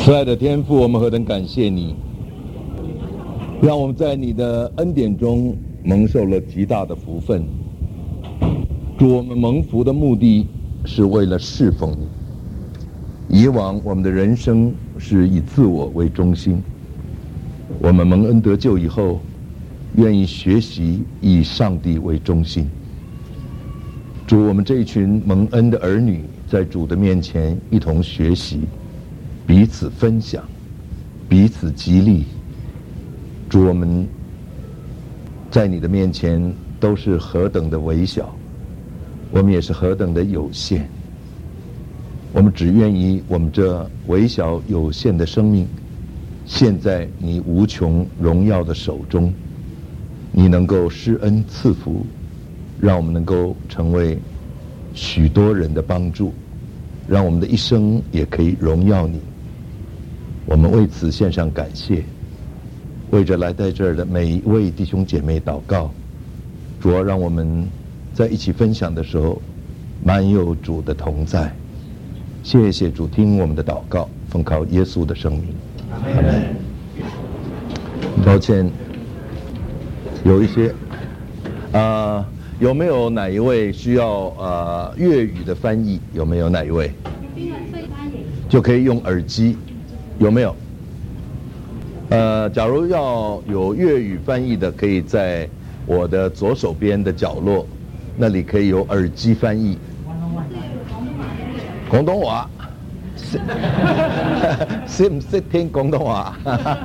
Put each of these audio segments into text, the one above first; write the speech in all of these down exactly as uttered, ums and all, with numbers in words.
慈爱的天父，我们何等感谢你，让我们在你的恩典中蒙受了极大的福分。主，我们蒙福的目的是为了侍奉你。以往我们的人生是以自我为中心，我们蒙恩得救以后，愿意学习以上帝为中心。主，我们这一群蒙恩的儿女，在主的面前一同学习，彼此分享，彼此激励。主，我们在你的面前都是何等的微小，我们也是何等的有限。我们只愿意我们这微小有限的生命献在你无穷荣耀的手中，你能够施恩赐福，让我们能够成为许多人的帮助，让我们的一生也可以荣耀你。我们为此献上感谢，为着来在这儿的每一位弟兄姐妹祷告。主要让我们在一起分享的时候满有主的同在。谢谢主，听我们的祷告，奉靠耶稣的圣名，阿们。抱歉，有一些啊、呃，有没有哪一位需要呃粤语的翻译？有没有哪一位？就可以用耳机，有没有？呃，假如要有粤语翻译的，可以在我的左手边的角落，那里可以有耳机翻译。廣東話識唔識聽廣東話？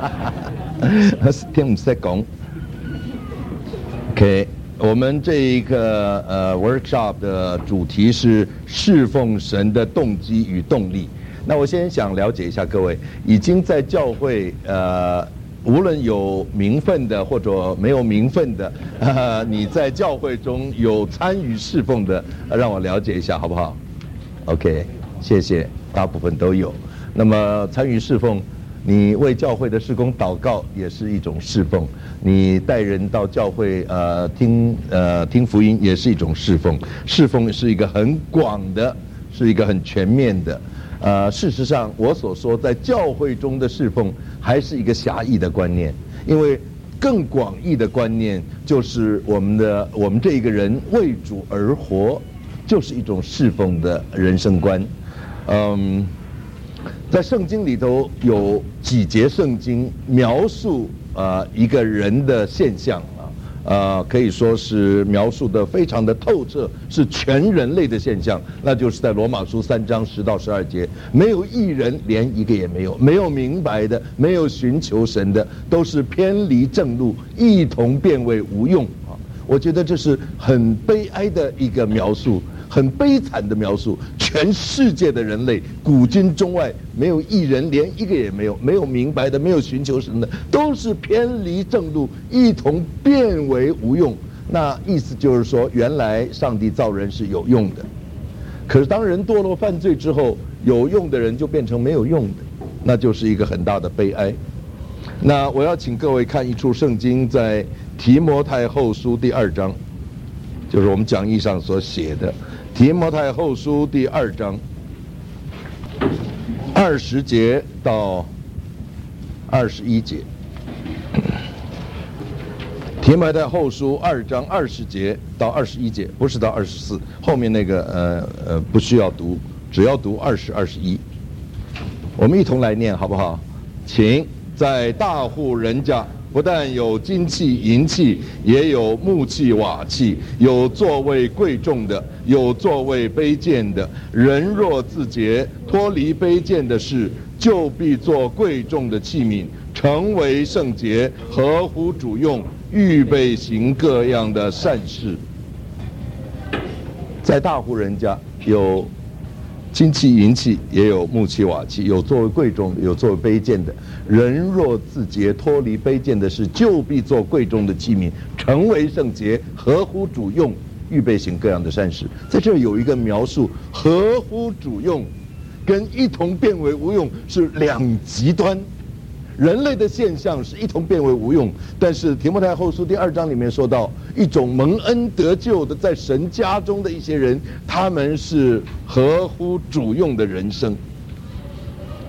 聽唔識講。OK， 我們這一個呃 workshop 的主題是侍奉神的動機與動力。那我先想了解一下各位，已經在教會呃，無論有名分的或者沒有名分的，呃，你在教會中有參與侍奉的，讓我了解一下好不好？ OK， 謝謝，大部分都有。那麼參與侍奉，你為教會的事工禱告也是一種侍奉，你帶人到教會呃聽呃聽福音也是一種侍奉。侍奉是一個很廣的，是一個很全面的。呃，事實上我所說在教會中的侍奉還是一個狹義的觀念，因為更廣義的觀念就是我們的我們這一個人為主而活，就是一種侍奉的人生觀。嗯，在聖經裡頭有幾節聖經描述呃一個人的現象啊，呃可以說是描述得非常的透徹，是全人類的現象，那就是在羅馬書三章十到十二節，沒有一人，連一個也沒有，沒有明白的，沒有尋求神的，都是偏離正路，一同變為無用啊。我覺得這是很悲哀的一個描述，很悲慘的描述。全世界的人類，古今中外，沒有一人，連一個也沒有，沒有明白的，沒有尋求神的，都是偏離正路，一同變為無用。那意思就是說，原來上帝造人是有用的，可是當人墮落犯罪之後，有用的人就變成沒有用的，那就是一個很大的悲哀。那我要請各位看一處聖經，在提摩太後書第二章，就是我們講義上所寫的提摩太後書第二章二十節到二十一節。提摩太後書二章二十節到二十一節，不是到二十四，後面那個呃呃不需要讀，只要讀二十、二十一。我們一同來念好不好？請。在大戶人家，不但有金器銀器，也有木器瓦器，有座位貴重的，有座位卑賤的。人若自潔，脫離卑賤的事，就必做貴重的器皿，成為聖潔，合乎主用，預備行各樣的善事。在大戶人家有金器銀器，也有木器瓦器，有作為貴重的，有作為卑賤的。人若自潔，脫離卑賤的事，就必做貴重的器皿，成為聖潔，合乎主用，預備行各樣的善事。在這有一個描述，合乎主用跟一同變為無用是兩極端。人類的現象是一同變為無用，但是提摩太後書第二章裡面說到一種蒙恩得救的在神家中的一些人，他們是合乎主用的人生。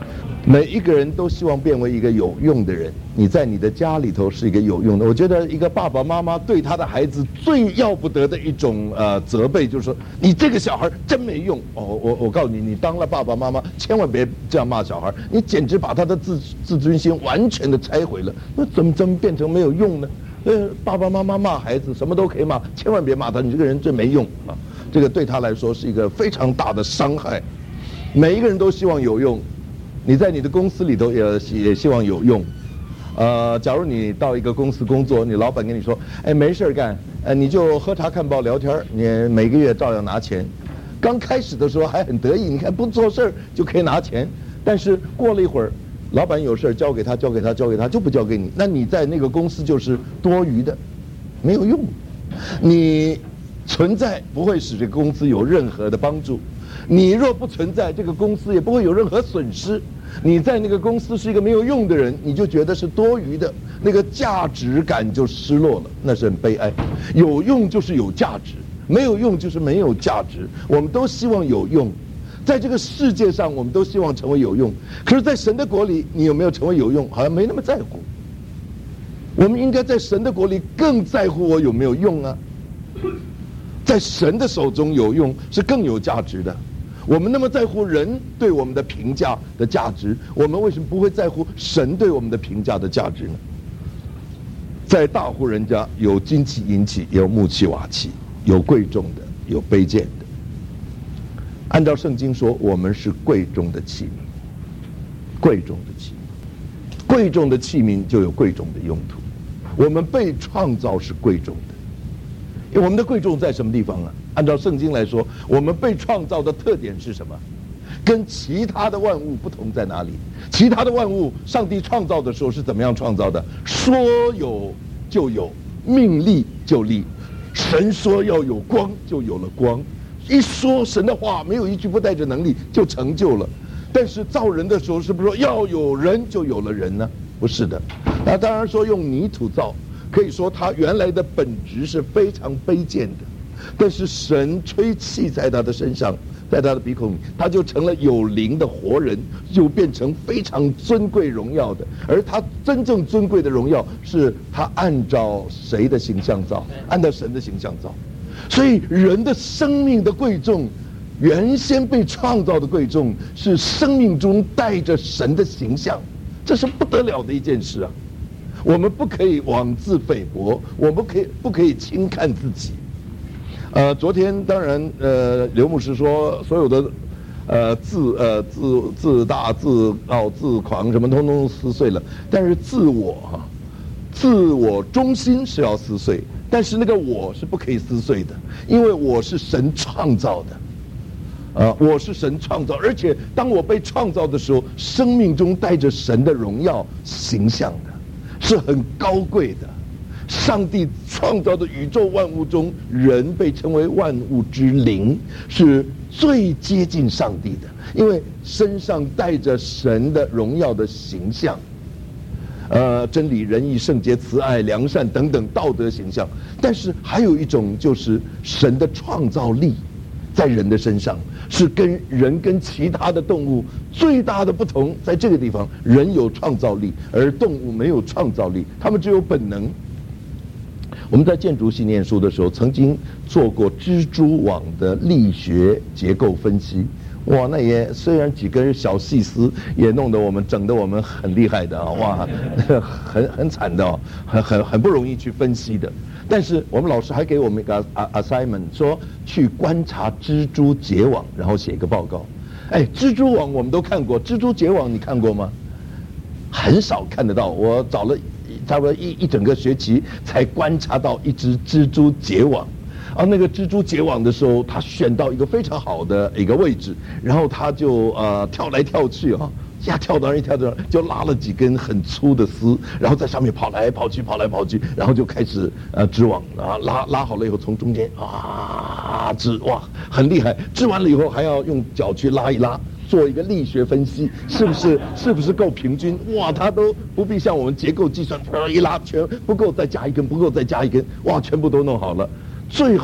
每一个人都希望变为一个有用的人。你在你的家里头是一个有用的。我觉得一个爸爸妈妈对他的孩子最要不得的一种呃责备，就是说你这个小孩真没用。哦，我我告诉你，你当了爸爸妈妈，千万别这样骂小孩，你简直把他的自自尊心完全的拆毁了。那怎么怎么变成没有用呢？呃，爸爸妈妈骂孩子什么都可以骂，千万别骂他，你这个人真没用啊！这个对他来说是一个非常大的伤害。每一个人都希望有用。你在你的公司里头也也希望有用，呃，假如你到一个公司工作，你老板跟你说，哎，没事干，呃，你就喝茶看报聊天，你每个月照样拿钱。刚开始的时候还很得意，你看不做事就可以拿钱，但是过了一会儿，老板有事交给他，交给他，交给他，就不交给你，那你在那个公司就是多余的，没有用，你存在不会使这个公司有任何的帮助。你若不存在，这个公司也不会有任何损失。你在那个公司是一个没有用的人，你就觉得是多余的，那个价值感就失落了，那是很悲哀。有用就是有价值，没有用就是没有价值。我们都希望有用，在这个世界上我们都希望成为有用，可是在神的国里，你有没有成为有用，好像没那么在乎。我们应该在神的国里更在乎我有没有用啊。在神的手中有用是更有价值的。我们那么在乎人对我们的评价的价值，我们为什么不会在乎神对我们的评价的价值呢？在大户人家有金器银器，有木器瓦器，有贵重的，有卑贱的。按照圣经说，我们是贵重的器皿，贵重的器皿，贵重的器皿就有贵重的用途。我们被创造是贵重的。因为我们的贵重在什么地方啊？按照圣经来说，我们被创造的特点是什么？跟其他的万物不同在哪里？其他的万物，上帝创造的时候是怎么样创造的？说有就有，命立就立。神说要有光，就有了光。一说神的话，没有一句不带着能力，就成就了。但是造人的时候，是不是说要有人就有了人呢？不是的。那当然说用泥土造。可以说他原来的本质是非常卑贱的，但是神吹气在他的身上，在他的鼻孔里，他就成了有灵的活人，就变成非常尊贵荣耀的。而他真正尊贵的荣耀是他按照谁的形象造？按照神的形象造。所以人的生命的贵重，原先被创造的贵重，是生命中带着神的形象，这是不得了的一件事啊。我们不可以妄自菲薄，我们不可以不可以轻看自己。呃，昨天当然，呃，刘牧师说所有的，呃自呃自自大、自傲、自狂什么，通通撕碎了。但是自我哈、啊，自我中心是要撕碎，但是那个我是不可以撕碎的，因为我是神创造的。啊，我是神创造，而且当我被创造的时候，生命中带着神的荣耀形象的。是很高贵的。上帝创造的宇宙万物中，人被称为万物之灵，是最接近上帝的，因为身上带着神的荣耀的形象，呃，真理、仁义、圣洁、慈爱、良善等等道德形象。但是还有一种就是神的创造力，在人的身上是跟人跟其他的动物最大的不同，在这个地方，人有创造力，而动物没有创造力，他们只有本能。我们在建筑系念书的时候，曾经做过蜘蛛网的力学结构分析。哇，那也虽然几根小细丝，也弄得我们整得我们很厉害的啊！哇，很很惨的哦，很很很不容易去分析的。但是我们老师还给我们一个 assignment， 说去观察蜘蛛结网，然后写一个报告。哎，蜘蛛网我们都看过，蜘蛛结网你看过吗？很少看得到。我找了差不多一一整个学期才观察到一只蜘蛛结网。啊，那个蜘蛛结网的时候，他选到一个非常好的一个位置，然后他就呃跳来跳去啊，呀跳到那儿一跳到那儿，就拉了几根很粗的丝，然后在上面跑来跑去，跑来跑去，然后就开始呃织网啊，拉拉好了以后，从中间啊织，哇，很厉害。织完了以后还要用脚去拉一拉，做一个力学分析，是不是是不是够平均？哇，他都不必像我们结构计算，一拉全不够再加一根，不够再加一根，哇，全部都弄好了。最后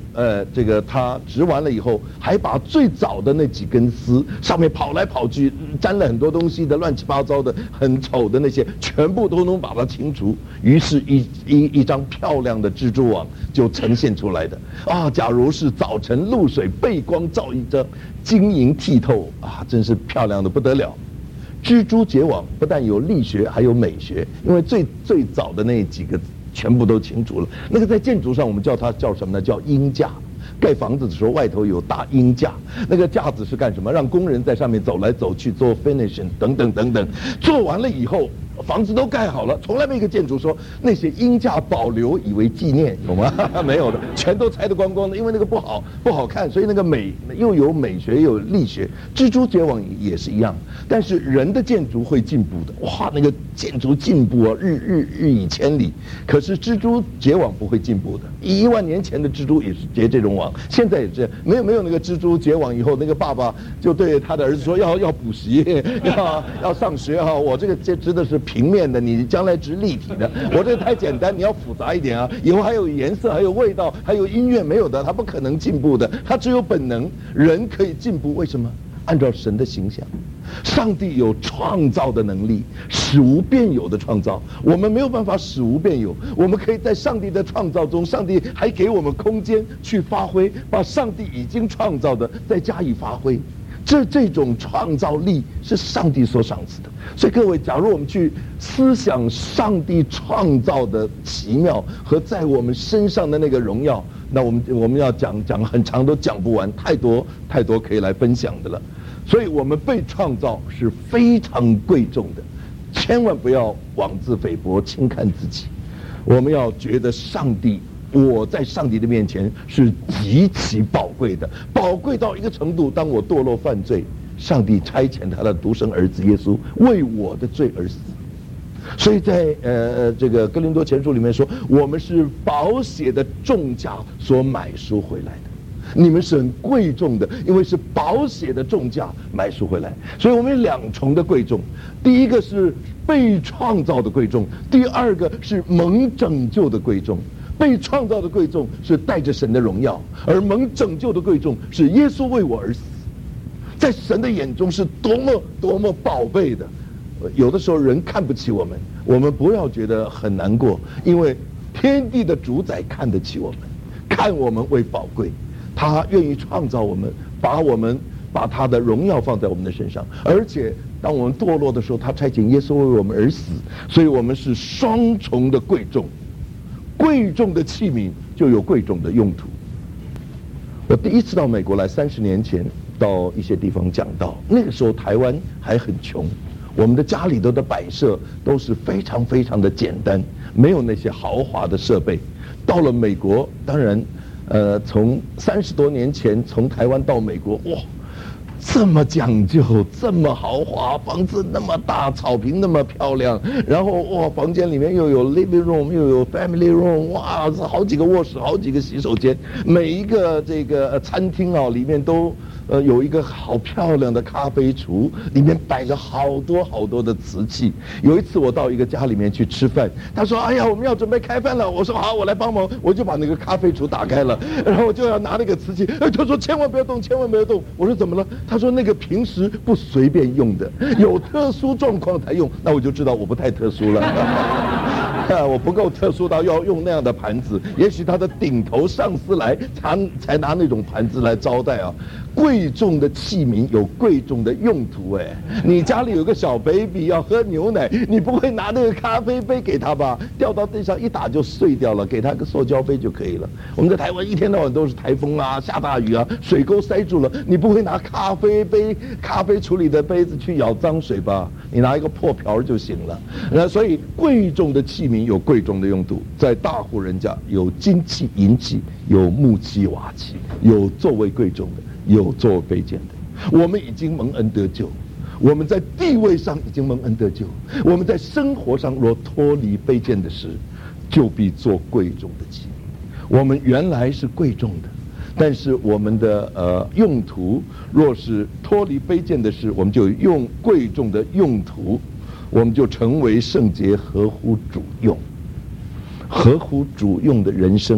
呃，这个他织完了以后，还把最早的那几根丝上面跑来跑去沾了很多东西的乱七八糟的很丑的那些，全部都能把它清除。于是一，一一张漂亮的蜘蛛网就呈现出来的啊！假如是早晨露水背光照一张，晶莹剔透啊，真是漂亮的不得了。蜘蛛结网不但有力学，还有美学，因为最最早的那几个全部都清除了。那个在建筑上我们叫它叫什么呢？叫鹰架。盖房子的时候外头有大鹰架，那个架子是干什么？让工人在上面走来走去做 finishing 等等等等。做完了以后，房子都盖好了，从来没一个建筑说那些鹰架保留以为纪念，有吗？没有的，全都拆得光光的，因为那个不好不好看，所以那个美又有美学又有力学。蜘蛛结网也是一样，但是人的建筑会进步的，哇，那个建筑进步啊，日日日以千里。可是蜘蛛结网不会进步的，一万年前的蜘蛛也是结这种网，现在也是没有没有那个蜘蛛结网以后，那个爸爸就对他的儿子说要要补习，要要上学哈，我这个这织的是平面的，你将来织立体的，我这个太简单，你要复杂一点啊，以后还有颜色，还有味道，还有音乐，没有的，他不可能进步的，他只有本能。人可以进步，为什么？按照神的形象，上帝有创造的能力，使无变有的创造，我们没有办法使无变有，我们可以在上帝的创造中，上帝还给我们空间去发挥，把上帝已经创造的再加以发挥。这这种创造力是上帝所赏赐的。所以各位，假如我们去思想上帝创造的奇妙和在我们身上的那个荣耀，那我们我们要讲讲很长都讲不完，太多太多可以来分享的了。所以我们被创造是非常贵重的，千万不要妄自菲薄轻看自己。我们要觉得上帝，我在上帝的面前是极其宝贵的，宝贵到一个程度，当我堕落犯罪，上帝差遣他的独生儿子耶稣为我的罪而死。所以在呃这个哥林多前书里面说，我们是宝血的重价所买赎回来的。你们是很贵重的，因为是宝血的重价买赎回来，所以我们有两重的贵重。第一个是被创造的贵重，第二个是蒙拯救的贵重。被创造的贵重是带着神的荣耀，而蒙拯救的贵重是耶稣为我而死，在神的眼中是多么多么宝贝的。有的时候人看不起我们，我们不要觉得很难过，因为天地的主宰看得起我们，看我们为宝贵，他愿意创造我们，把我们把他的荣耀放在我们的身上，而且当我们堕落的时候，他差遣耶稣为我们而死，所以我们是双重的贵重。贵重的器皿就有贵重的用途。我第一次到美国来，三十年前到一些地方讲道，那个时候台湾还很穷，我们的家里头的摆设都是非常非常的简单，没有那些豪华的设备。到了美国，当然，呃，从三十多年前从台湾到美国，哇！这么讲究，这么豪华，房子那么大，草坪那么漂亮，然后哇，房间里面又有 living room， 又有 family room， 哇，好几个卧室，好几个洗手间，每一个这个餐厅啊，里面都呃有一个好漂亮的咖啡橱，里面摆着好多好多的瓷器。有一次我到一个家里面去吃饭，他说：“哎呀，我们要准备开饭了。”我说：“好，我来帮忙。”我就把那个咖啡橱打开了，然后我就要拿那个瓷器。哎，他说：“千万不要动，千万不要动。”我说：“怎么了？”他说：“那个平时不随便用的，有特殊状况才用。”那我就知道我不太特殊了，我不够特殊到要用那样的盘子。也许他的顶头上司来才才拿那种盘子来招待啊。贵重的器皿有贵重的用途，哎，你家里有个小 baby 要喝牛奶，你不会拿那个咖啡杯给他吧？掉到地上一打就碎掉了，给他个塑胶杯就可以了。我们在台湾一天到晚都是台风啊，下大雨啊，水沟塞住了，你不会拿咖啡杯、咖啡处理的杯子去舀脏水吧？你拿一个破瓢就行了。那所以贵重的器皿有贵重的用途，在大户人家有金器、银器，有木器、瓦器，有作为贵重的。有做卑贱的，我们已经蒙恩得救，我们在地位上已经蒙恩得救，我们在生活上若脱离卑贱的事，就必做贵重的器皿。我们原来是贵重的，但是我们的呃用途若是脱离卑贱的事，我们就用贵重的用途，我们就成为圣洁，合乎主用。合乎主用的人生，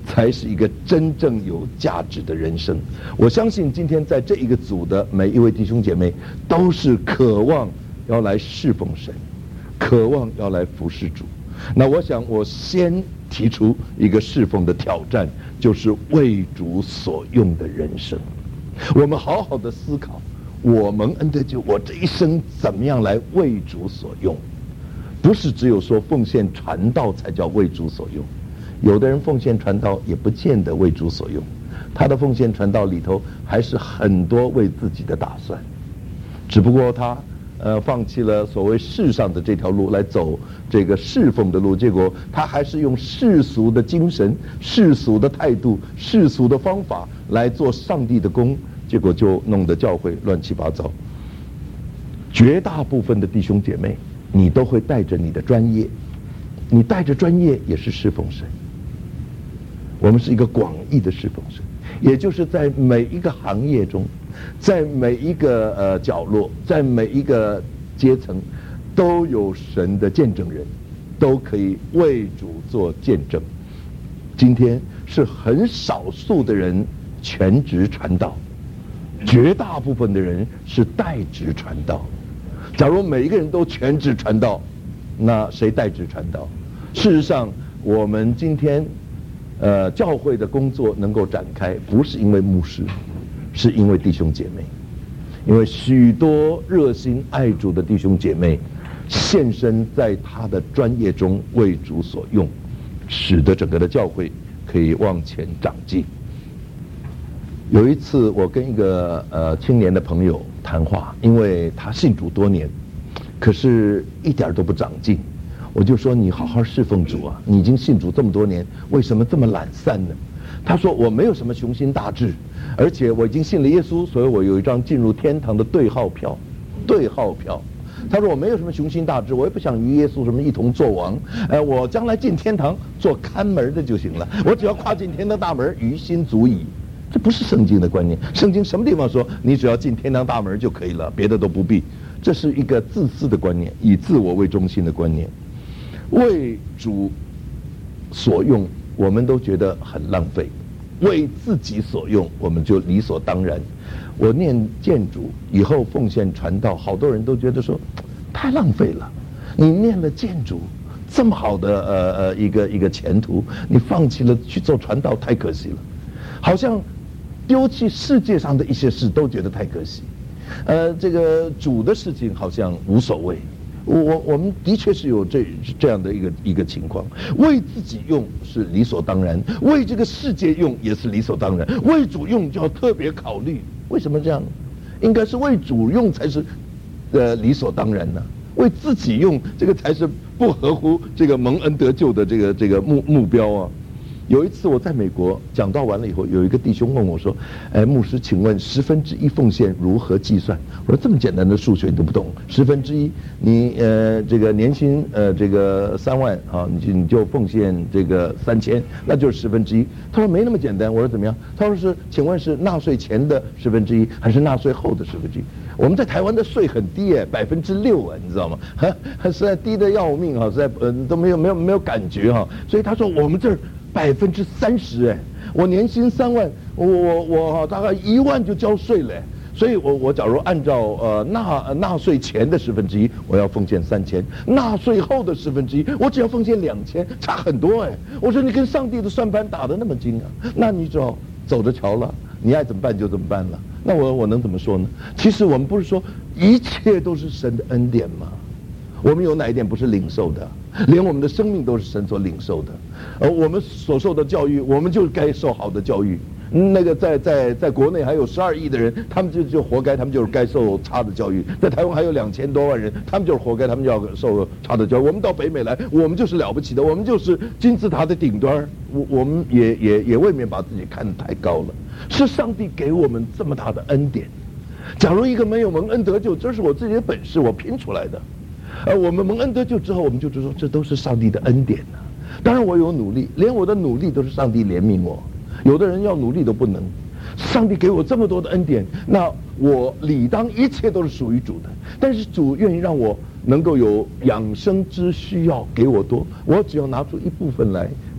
才是一个真正有价值的人生。我相信今天在这一个组的每一位弟兄姐妹，都是渴望要来侍奉神，渴望要来服侍主。那我想我先提出一个侍奉的挑战，就是为主所用的人生。我们好好的思考，我蒙恩得救，我这一生怎么样来为主所用？不是只有说奉献传道才叫为主所用，有的人奉献传道也不见得为主所用，他的奉献传道里头还是很多为自己的打算，只不过他呃放弃了所谓世上的这条路来走这个侍奉的路，结果他还是用世俗的精神、世俗的态度、世俗的方法来做上帝的工，结果就弄得教会乱七八糟。绝大部分的弟兄姐妹，你都会带着你的专业，你带着专业也是侍奉神。我们是一个广义的侍奉神，也就是在每一个行业中，在每一个呃角落，在每一个阶层，都有神的见证人，都可以为主做见证。今天是很少数的人全职传道，绝大部分的人是代职传道。假如每一个人都全职传道，那谁代职传道？事实上，我们今天呃教会的工作能够展开，不是因为牧师，是因为弟兄姐妹，因为许多热心爱主的弟兄姐妹献身在他的专业中为主所用，使得整个的教会可以往前长进。有一次我跟一个呃青年的朋友谈话，因为他信主多年，可是一点都不长进。我就说，你好好侍奉主啊，你已经信主这么多年，为什么这么懒散呢？他说，我没有什么雄心大志，而且我已经信了耶稣，所以我有一张进入天堂的对号票，对号票。他说，我没有什么雄心大志，我也不想与耶稣什么一同作王，呃，我将来进天堂做看门的就行了，我只要跨进天堂大门，于心足矣。这不是圣经的观念，圣经什么地方说你只要进天堂大门就可以了，别的都不必？这是一个自私的观念，以自我为中心的观念。为主所用，我们都觉得很浪费；为自己所用，我们就理所当然。我念建主以后奉献传道，好多人都觉得说太浪费了。你念了建主这么好的呃呃一个一个前途，你放弃了去做传道，太可惜了。好像丢弃世界上的一些事都觉得太可惜，呃，这个主的事情好像无所谓。我我我们的确是有这这样的一个一个情况，为自己用是理所当然，为这个世界用也是理所当然，为主用就要特别考虑。为什么这样？应该是为主用才是呃理所当然呢？为自己用这个才是不合乎这个蒙恩得救的这个这个目目标啊。有一次我在美国讲道完了以后，有一个弟兄问我说：“哎，牧师，请问十分之一奉献如何计算？”我说：“这么简单的数学你都不懂？十分之一，你呃这个年薪呃这个三万啊，你就你就奉献这个三千，那就是十分之一。”他说：“没那么简单。”我说：“怎么样？”他说：“是，请问是纳税前的十分之一，还是纳税后的十分之一？我们在台湾的税很低哎，百分之六啊，你知道吗？还还实在低得要命哈，实在呃都没有没有没有感觉哈。所以他说我们这儿。”百分之三十哎，我年薪三万，我我我大概一万就交税了，所以我我假如按照呃纳纳税前的十分之一，我要奉献三千；纳税后的十分之一，我只要奉献两千，差很多哎。我说你跟上帝的算盘打得那么精啊，那你只要走着瞧了，你爱怎么办就怎么办了。那我我能怎么说呢？其实我们不是说一切都是神的恩典吗？我们有哪一点不是领受的？连我们的生命都是神所领受的，而我们所受的教育，我们就该受好的教育。那个在在在国内还有十二亿的人，他们就就活该，他们就是该受差的教育。在台湾还有两千多万人，他们就是活该，他们就要受差的教育。我们到北美来，我们就是了不起的，我们就是金字塔的顶端。我我们也也也未免把自己看得太高了。是上帝给我们这么大的恩典。假如一个没有蒙恩得救，这是我自己的本事，我拼出来的。而我们蒙恩得救之后，我们就知道这都是上帝的恩典呐、啊。当然我有努力，连我的努力都是上帝怜悯我。有的人要努力都不能，上帝给我这么多的恩典，那我理当一切都是属于主的。但是主愿意让我能够有养生之需要，给我多，我只要拿出一部分来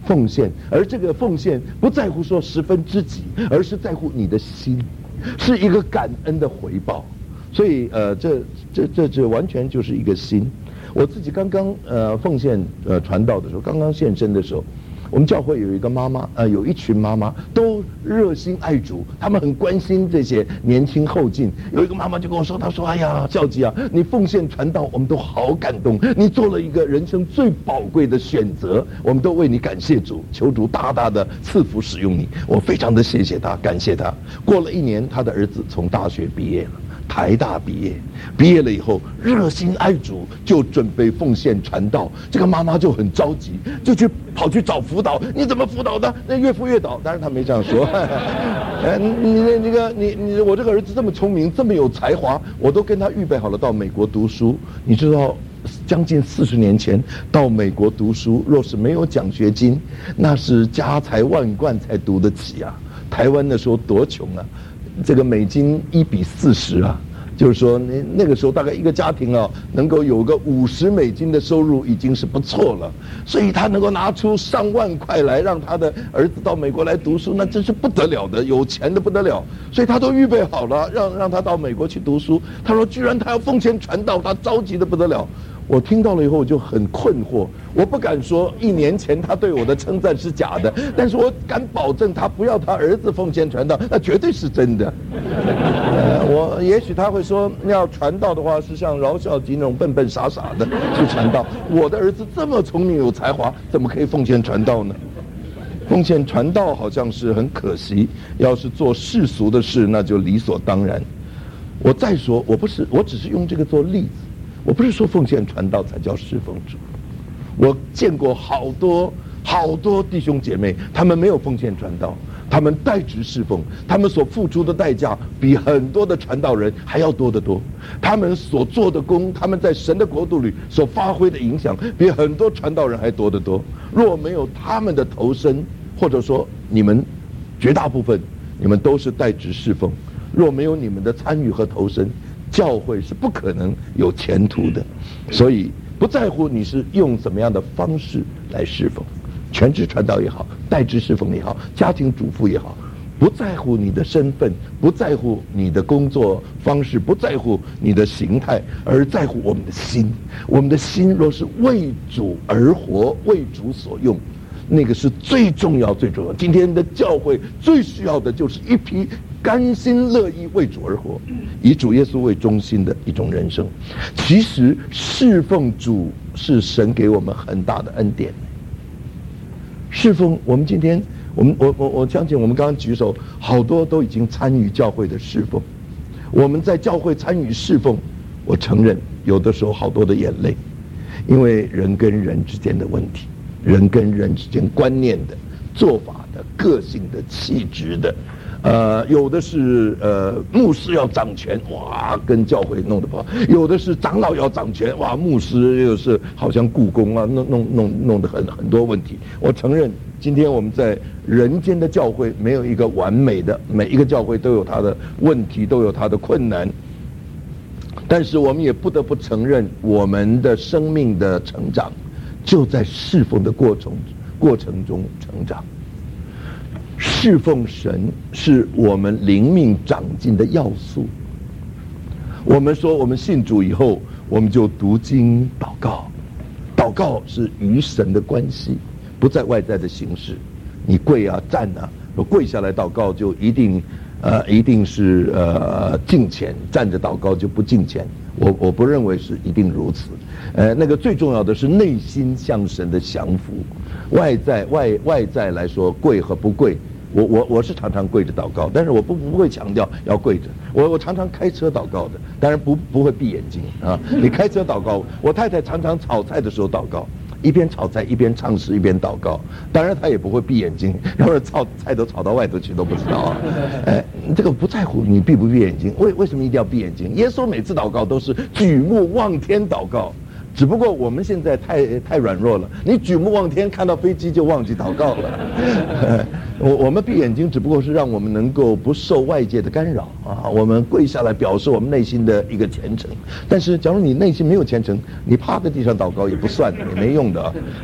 奉献，而这个奉献不在乎说十分之几，而是在乎你的心，是一个感恩的回报。所以呃，这这这这完全就是一个心。我自己刚刚呃奉献呃传道的时候，刚刚献身的时候，我们教会有一个妈妈，呃，有一群妈妈都热心爱主，他们很关心这些年轻后进。有一个妈妈就跟我说，她说：“哎呀，教基啊，你奉献传道，我们都好感动，你做了一个人生最宝贵的选择，我们都为你感谢主，求主大大的赐福使用你。”我非常的谢谢她，感谢她。过了一年，她的儿子从大学毕业了。台大毕业，毕业了以后热心爱主，就准备奉献传道。这个妈妈就很着急，就去跑去找辅导。你怎么辅导的？那越辅越倒。当然她没这样说。呃，你那那个你你我这个儿子这么聪明，这么有才华，我都跟他预备好了到美国读书。你知道，将近四十年前到美国读书，若是没有奖学金，那是家财万贯才读得起啊。台湾那时候多穷啊！这个美金一比四十啊，就是说那那个时候大概一个家庭啊，能够有个五十美金的收入已经是不错了。所以他能够拿出上万块来让他的儿子到美国来读书，那真是不得了的，有钱的不得了。所以他都预备好了，让让他到美国去读书。他说，居然他要奉献传道，他着急的不得了。我听到了以后我就很困惑，我不敢说一年前他对我的称赞是假的，但是我敢保证他不要他儿子奉献传道，那绝对是真的。呃，我也许他会说，要传道的话是像饶孝吉那种笨笨傻傻的去传道，我的儿子这么聪明有才华，怎么可以奉献传道呢？奉献传道好像是很可惜，要是做世俗的事，那就理所当然。我再说，我不是，我只是用这个做例子。我不是说奉献传道才叫侍奉主，我见过好多好多弟兄姐妹，他们没有奉献传道，他们代职侍奉，他们所付出的代价比很多的传道人还要多得多，他们所做的工，他们在神的国度里所发挥的影响，比很多传道人还多得多。若没有他们的投身，或者说你们绝大部分你们都是代职侍奉，若没有你们的参与和投身，教会是不可能有前途的。所以不在乎你是用怎么样的方式来侍奉，全职传道也好，代职侍奉也好，家庭主妇也好，不在乎你的身份，不在乎你的工作方式，不在乎你的形态，而在乎我们的心。我们的心若是为主而活，为主所用，那个是最重要最重要。今天的教会最需要的就是一批甘心乐意为主而活，以主耶稣为中心的一种人生。其实侍奉主是神给我们很大的恩典。侍奉，我们今天我们我我我相信我们刚刚举手，好多都已经参与教会的侍奉。我们在教会参与侍奉，我承认有的时候好多的眼泪，因为人跟人之间的问题，人跟人之间观念的、做法的、个性的、气质的。呃，有的是呃牧师要掌权，哇，跟教会弄得不好；有的是长老要掌权，哇，牧师又是好像故宫啊，弄弄弄弄得很很多问题。我承认，今天我们在人间的教会没有一个完美的，每一个教会都有它的问题，都有它的困难。但是我们也不得不承认，我们的生命的成长就在侍奉的过程过程中成长。侍奉神是我们灵命长进的要素。我们说我们信主以后，我们就读经祷告，祷告是与神的关系，不在外在的形式。你跪啊站啊，跪下来祷告就一定呃一定是呃敬虔，站着祷告就不敬虔。我我不认为是一定如此。呃，那个最重要的是内心向神的降服。外在外外在来说，跪和不跪。我我我是常常跪着祷告，但是我不不会强调要跪着。我我常常开车祷告的，当然不不会闭眼睛啊。你开车祷告，我太太常常炒菜的时候祷告，一边炒菜一边唱诗一边祷告，当然她也不会闭眼睛，要不然炒菜都炒到外头去都不知道啊。哎，这个不在乎你闭不闭眼睛，为为什么一定要闭眼睛？耶稣每次祷告都是举目望天祷告。只不过我们现在太太软弱了，你举目望天，看到飞机就忘记祷告了。我我们闭眼睛，只不过是让我们能够不受外界的干扰啊。我们跪下来表示我们内心的一个虔诚。但是，假如你内心没有虔诚，你趴在地上祷告也不算的，也没用的啊。呃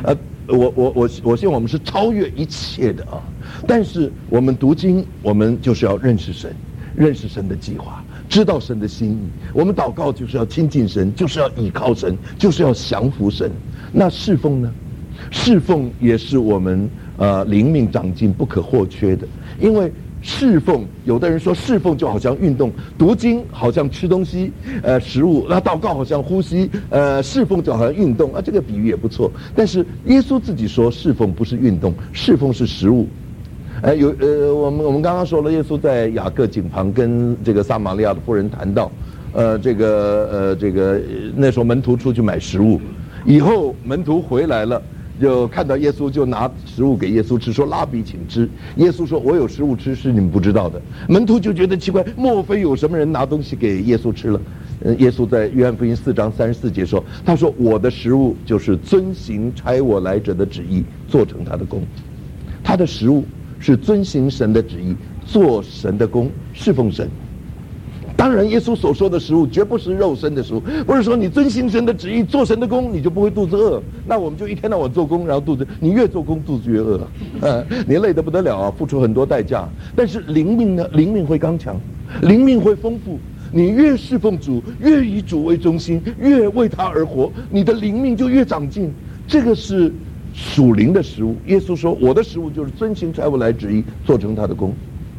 我我我我希望我们是超越一切的啊！但是我们读经，我们就是要认识神，认识神的计划，知道神的心意。我们祷告就是要亲近神，就是要倚靠神，就是要降服神。那侍奉呢？侍奉也是我们呃灵命长进不可或缺的，因为侍奉，有的人说侍奉就好像运动，读经好像吃东西，呃，食物；那祷告好像呼吸，呃，侍奉就好像运动啊。这个比喻也不错。但是耶稣自己说，侍奉不是运动，侍奉是食物。呃，有呃，我们我们刚刚说了，耶稣在雅各井旁跟这个撒玛利亚的妇人谈到，呃，这个呃这个那时候门徒出去买食物，以后门徒回来了。就看到耶稣，就拿食物给耶稣吃，说：“拉比，请吃。”耶稣说：“我有食物吃，是你们不知道的。”门徒就觉得奇怪，莫非有什么人拿东西给耶稣吃了？呃，耶稣在约翰福音四章三十四节说：“他说我的食物就是遵行差我来者的旨意，做成他的功。”他的食物是遵行神的旨意，做神的功，侍奉神。当然，耶稣所说的食物绝不是肉身的食物，不是说你遵行神的旨意做神的工，你就不会肚子饿。那我们就一天到晚做工，然后肚子，你越做工肚子越饿，呃，你累得不得了啊，付出很多代价。但是灵命呢？灵命会刚强，灵命会丰富。你越侍奉主，越以主为中心，越为他而活，你的灵命就越长进。这个是属灵的食物。耶稣说：“我的食物就是遵行差我来旨意，做成他的工。”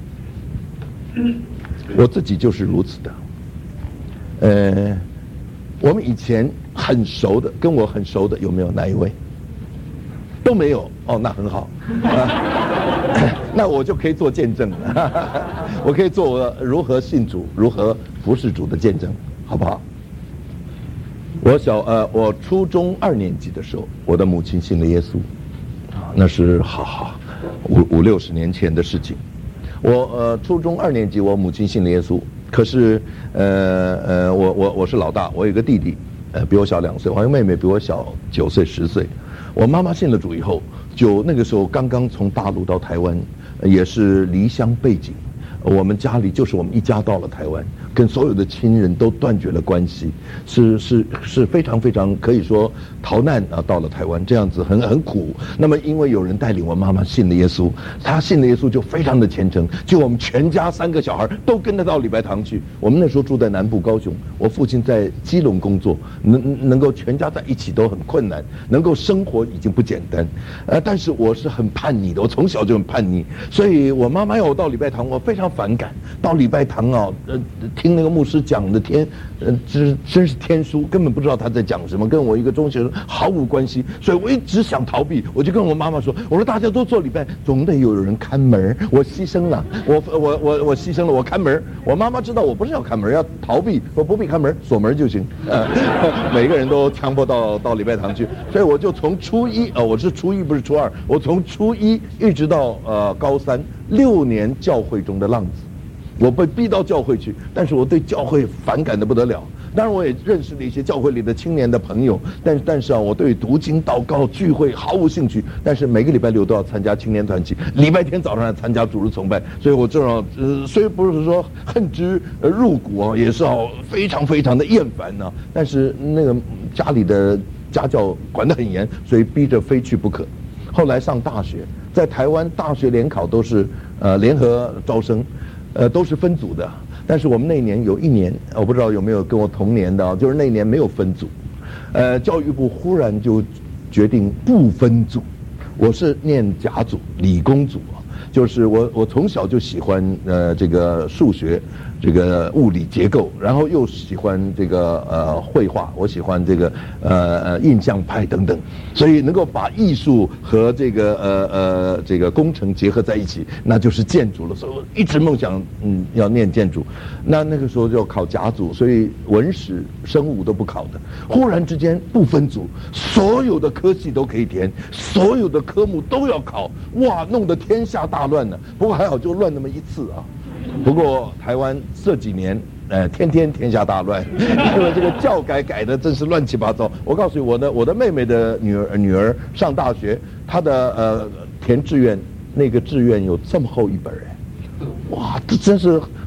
我自己就是如此的。呃，我们以前很熟的，跟我很熟的有没有哪一位？都没有哦，那很好，啊、那我就可以做见证了，我可以做我如何信主、如何服侍主的见证，好不好？我小呃，我初中二年级的时候，我的母亲信了耶稣，啊，那是好好五五六十年前的事情。我呃初中二年级，我母亲信了耶稣，可是呃呃我我我是老大，我有个弟弟，呃比我小两岁，我还有妹妹比我小九岁十岁。我妈妈信了主以后，就那个时候刚刚从大陆到台湾，也是离乡背井，我们家里就是我们一家到了台湾，跟所有的亲人都断绝了关系，是是是非常非常可以说逃难啊，到了台湾这样子很很苦。那么因为有人带领我妈妈信了耶稣，她信了耶稣就非常的虔诚，就我们全家三个小孩都跟着到礼拜堂去。我们那时候住在南部高雄，我父亲在基隆工作，能能够全家在一起都很困难，能够生活已经不简单。呃，但是我是很叛逆的，我从小就很叛逆，所以我妈妈要我到礼拜堂，我非常反感。到礼拜堂啊，呃，听那个牧师讲的天，呃，真真是天书，根本不知道他在讲什么，跟我一个中学生毫无关系，所以我一直想逃避。我就跟我妈妈说：“我说大家都做礼拜，总得有人看门，我牺牲了，我我我我牺牲了，我看门。”我妈妈知道我不是要看门，要逃避，说不必看门，锁门就行。呃，每个人都强迫到到礼拜堂去，所以我就从初一啊、呃，我是初一不是初二，我从初一一直到呃高三六年教会中的浪子。我被逼到教会去，但是我对教会反感的不得了。当然，我也认识了一些教会里的青年的朋友，但但是啊，我对读经、祷告、聚会毫无兴趣。但是每个礼拜六都要参加青年团契，礼拜天早上要参加主日崇拜，所以我这种呃，虽不是说恨之入骨啊，也是哦非常非常的厌烦呢、啊。但是那个家里的家教管得很严，所以逼着非去不可。后来上大学，在台湾大学联考都是呃联合招生。呃，都是分组的，但是我们那年有一年，我不知道有没有跟我同年的啊，就是那年没有分组，呃，教育部忽然就决定不分组。我是念甲组，理工组啊，就是我我从小就喜欢呃这个数学，这个物理结构，然后又喜欢这个呃绘画，我喜欢这个呃呃印象派等等，所以能够把艺术和这个呃呃这个工程结合在一起，那就是建筑了。所以我一直梦想嗯要念建筑，那那个时候就要考甲组，所以文史生物都不考的。忽然之间不分组，所有的科系都可以填，所有的科目都要考，哇，弄得天下大乱呢。不过还好就乱那么一次啊。不过台湾这几年，呃，天天天下大乱，因为这个教改改的真是乱七八糟。我告诉你，我的我的妹妹的女儿女儿上大学，她的呃填志愿，那个志愿有这么厚一本哎，哇，这真是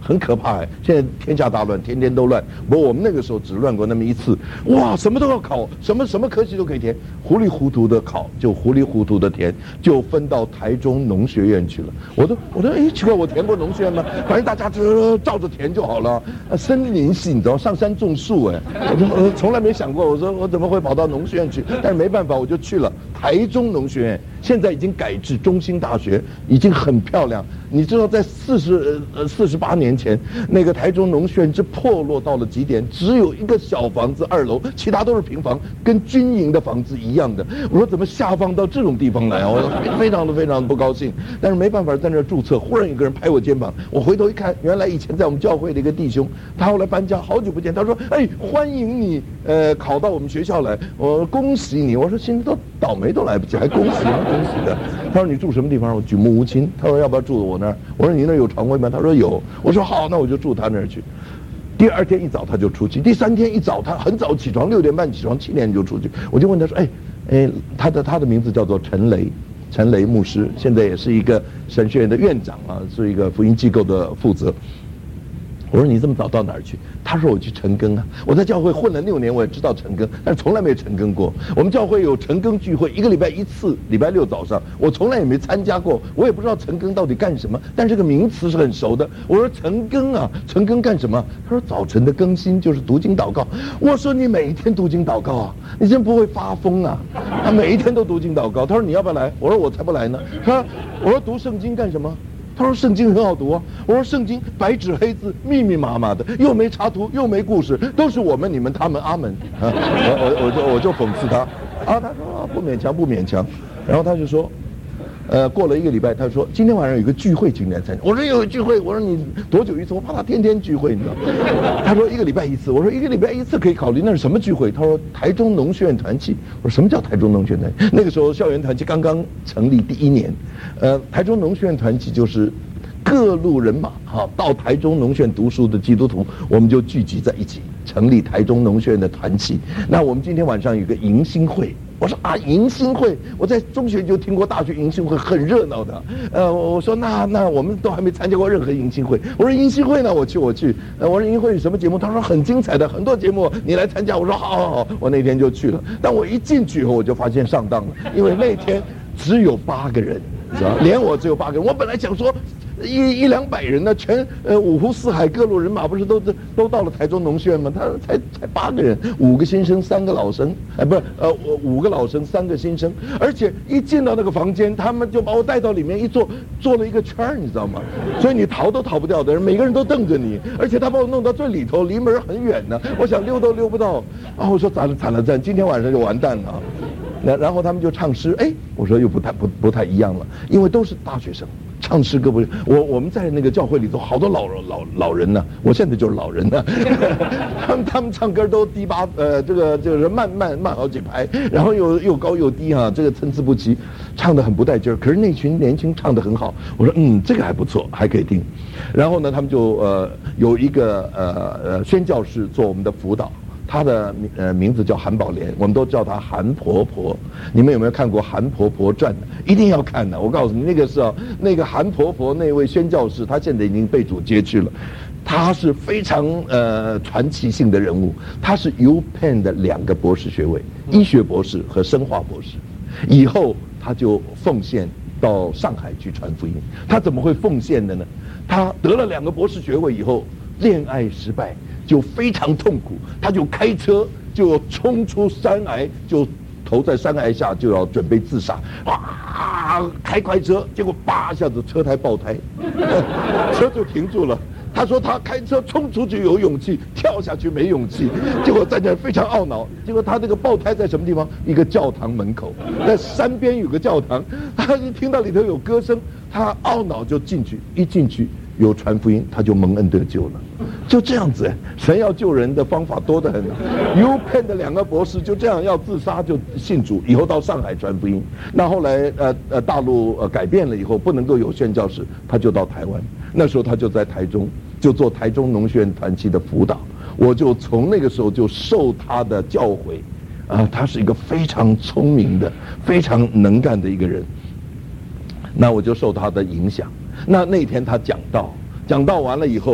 很可怕哎。现在天下大乱，天天都乱。不过我们那个时候只乱过那么一次，哇，什么都要考，什么什么科系都可以填，糊里糊涂的考，就糊里糊涂的填，就分到台中农学院去了。我都我都哎奇怪，我填过农学院吗？反正大家就照着填就好了。呃，森林系你知道，上山种树哎，我从来没想过，我说我怎么会跑到农学院去？但是没办法，我就去了台中农学院。现在已经改制中兴大学，已经很漂亮。你知道，在四十呃四十八年前，那个台中农学院之破落到了极点，只有一个小房子二楼，其他都是平房，跟军营的房子一样的。我说怎么下放到这种地方来啊？我非常的非常的不高兴。但是没办法，在那儿注册，忽然有个人拍我肩膀，我回头一看，原来以前在我们教会的一个弟兄，他后来搬家，好久不见，他说：“哎，欢迎你，呃，考到我们学校来，我恭喜你。”我说：“现在都倒霉都来不及，还恭喜吗？恭喜的。”他说：“你住什么地方？”我举目无亲。他说：“要不要住我那儿？”我说：“你那儿有床位吗？”他说：“有。”我说：“好，那我就住他那儿去。”第二天一早他就出去，第三天一早他很早起床，六点半起床，七点就出去。我就问他说：“哎，哎，他的他的名字叫做陈雷，陈雷牧师，现在也是一个神学院的院长啊，是一个福音机构的负责。”我说：“你这么早到哪儿去？”他说：“我去晨更啊！我在教会混了六年，我也知道晨更，但是从来没晨更过。我们教会有晨更聚会，一个礼拜一次，礼拜六早上，我从来也没参加过，我也不知道晨更到底干什么。但这个名词是很熟的。我说：“晨更啊，晨更干什么？”他说：“早晨的更新就是读经祷告。”我说：“你每一天读经祷告啊？你真不会发疯啊？他每一天都读经祷告。”他说：“你要不要来？”我说：“我才不来呢。”他说：“我说读圣经干什么？”他说：“圣经很好读啊。”我说：“圣经白纸黑字，密密麻麻的，又没插图，又没故事，都是我们、你们、他们、阿门。”啊，我我我就我就讽刺他，啊，他说不勉强不勉强，然后他就说，呃，过了一个礼拜，他说今天晚上有个聚会，请你来参加。我说有聚会，我说你多久一次？我怕他天天聚会，你知道。他说一个礼拜一次。我说一个礼拜一次可以考虑，那是什么聚会？他说台中农学院团契。我说什么叫台中农学院团契？那个时候校园团契刚刚成立第一年，呃，台中农学院团契就是各路人马哈到台中农学院读书的基督徒，我们就聚集在一起，成立台中农学院的团契。那我们今天晚上有个迎新会。我说啊，迎新会，我在中学就听过大学迎新会很热闹的。呃，我说那那我们都还没参加过任何迎新会。我说迎新会呢，我去我去。呃，我说迎新会有什么节目？他说很精彩的，很多节目，你来参加。我说好好好，我那天就去了。但我一进去以后，我就发现上当了，因为那天只有八个人，你知道，连我只有八个人。我本来想说。一一两百人呢，全呃五湖四海各路人马不是都都到了台中农学院吗？他才才八个人，五个新生，三个老生，哎，不是呃五个老生，三个新生，而且一进到那个房间，他们就把我带到里面一坐，坐了一个圈儿，你知道吗？所以你逃都逃不掉的人，每个人都瞪着你，而且他把我弄到最里头，离门很远呢，我想溜都溜不到。啊，我说惨了惨了惨，今天晚上就完蛋了。然然后他们就唱诗，哎，我说又不太不不太一样了，因为都是大学生，唱诗歌不是我我们在那个教会里头好多老老老人呢，我现在就是老人呢，他们他们唱歌都低八呃这个就是慢慢慢好几拍，然后又又高又低哈、啊，这个参差不齐，唱得很不带劲儿。可是那群年轻唱得很好，我说嗯这个还不错，还可以听。然后呢，他们就呃有一个呃呃宣教士做我们的辅导。她的呃名字叫韩宝莲，我们都叫她韩婆婆。你们有没有看过《韩婆婆传》？一定要看的。我告诉你，那个时候那个韩婆婆那位宣教士，她现在已经被主接去了。她是非常呃传奇性的人物。她是 U Penn 的两个博士学位，医学博士和生化博士。以后她就奉献到上海去传福音。她怎么会奉献的呢？她得了两个博士学位以后，恋爱失败。就非常痛苦，他就开车就冲出山崖，就投在山崖下，就要准备自杀。哇，开快车，结果叭一下子车胎爆胎，车就停住了。他说他开车冲出去有勇气，跳下去没勇气，结果在那非常懊恼。结果他这个爆胎在什么地方？一个教堂门口，在山边有个教堂，他一听到里头有歌声，他懊恼就进去，一进去有传福音，他就蒙恩得救了。就这样子，神要救人的方法多得很。U Penn 的两个博士就这样要自杀就信主，以后到上海传福音。那后来呃呃大陆呃改变了以后，不能够有宣教士，他就到台湾。那时候他就在台中，就做台中农学院团契的辅导。我就从那个时候就受他的教诲，啊，他是一个非常聪明的、非常能干的一个人。那我就受他的影响。那那天他讲道。讲到完了以后，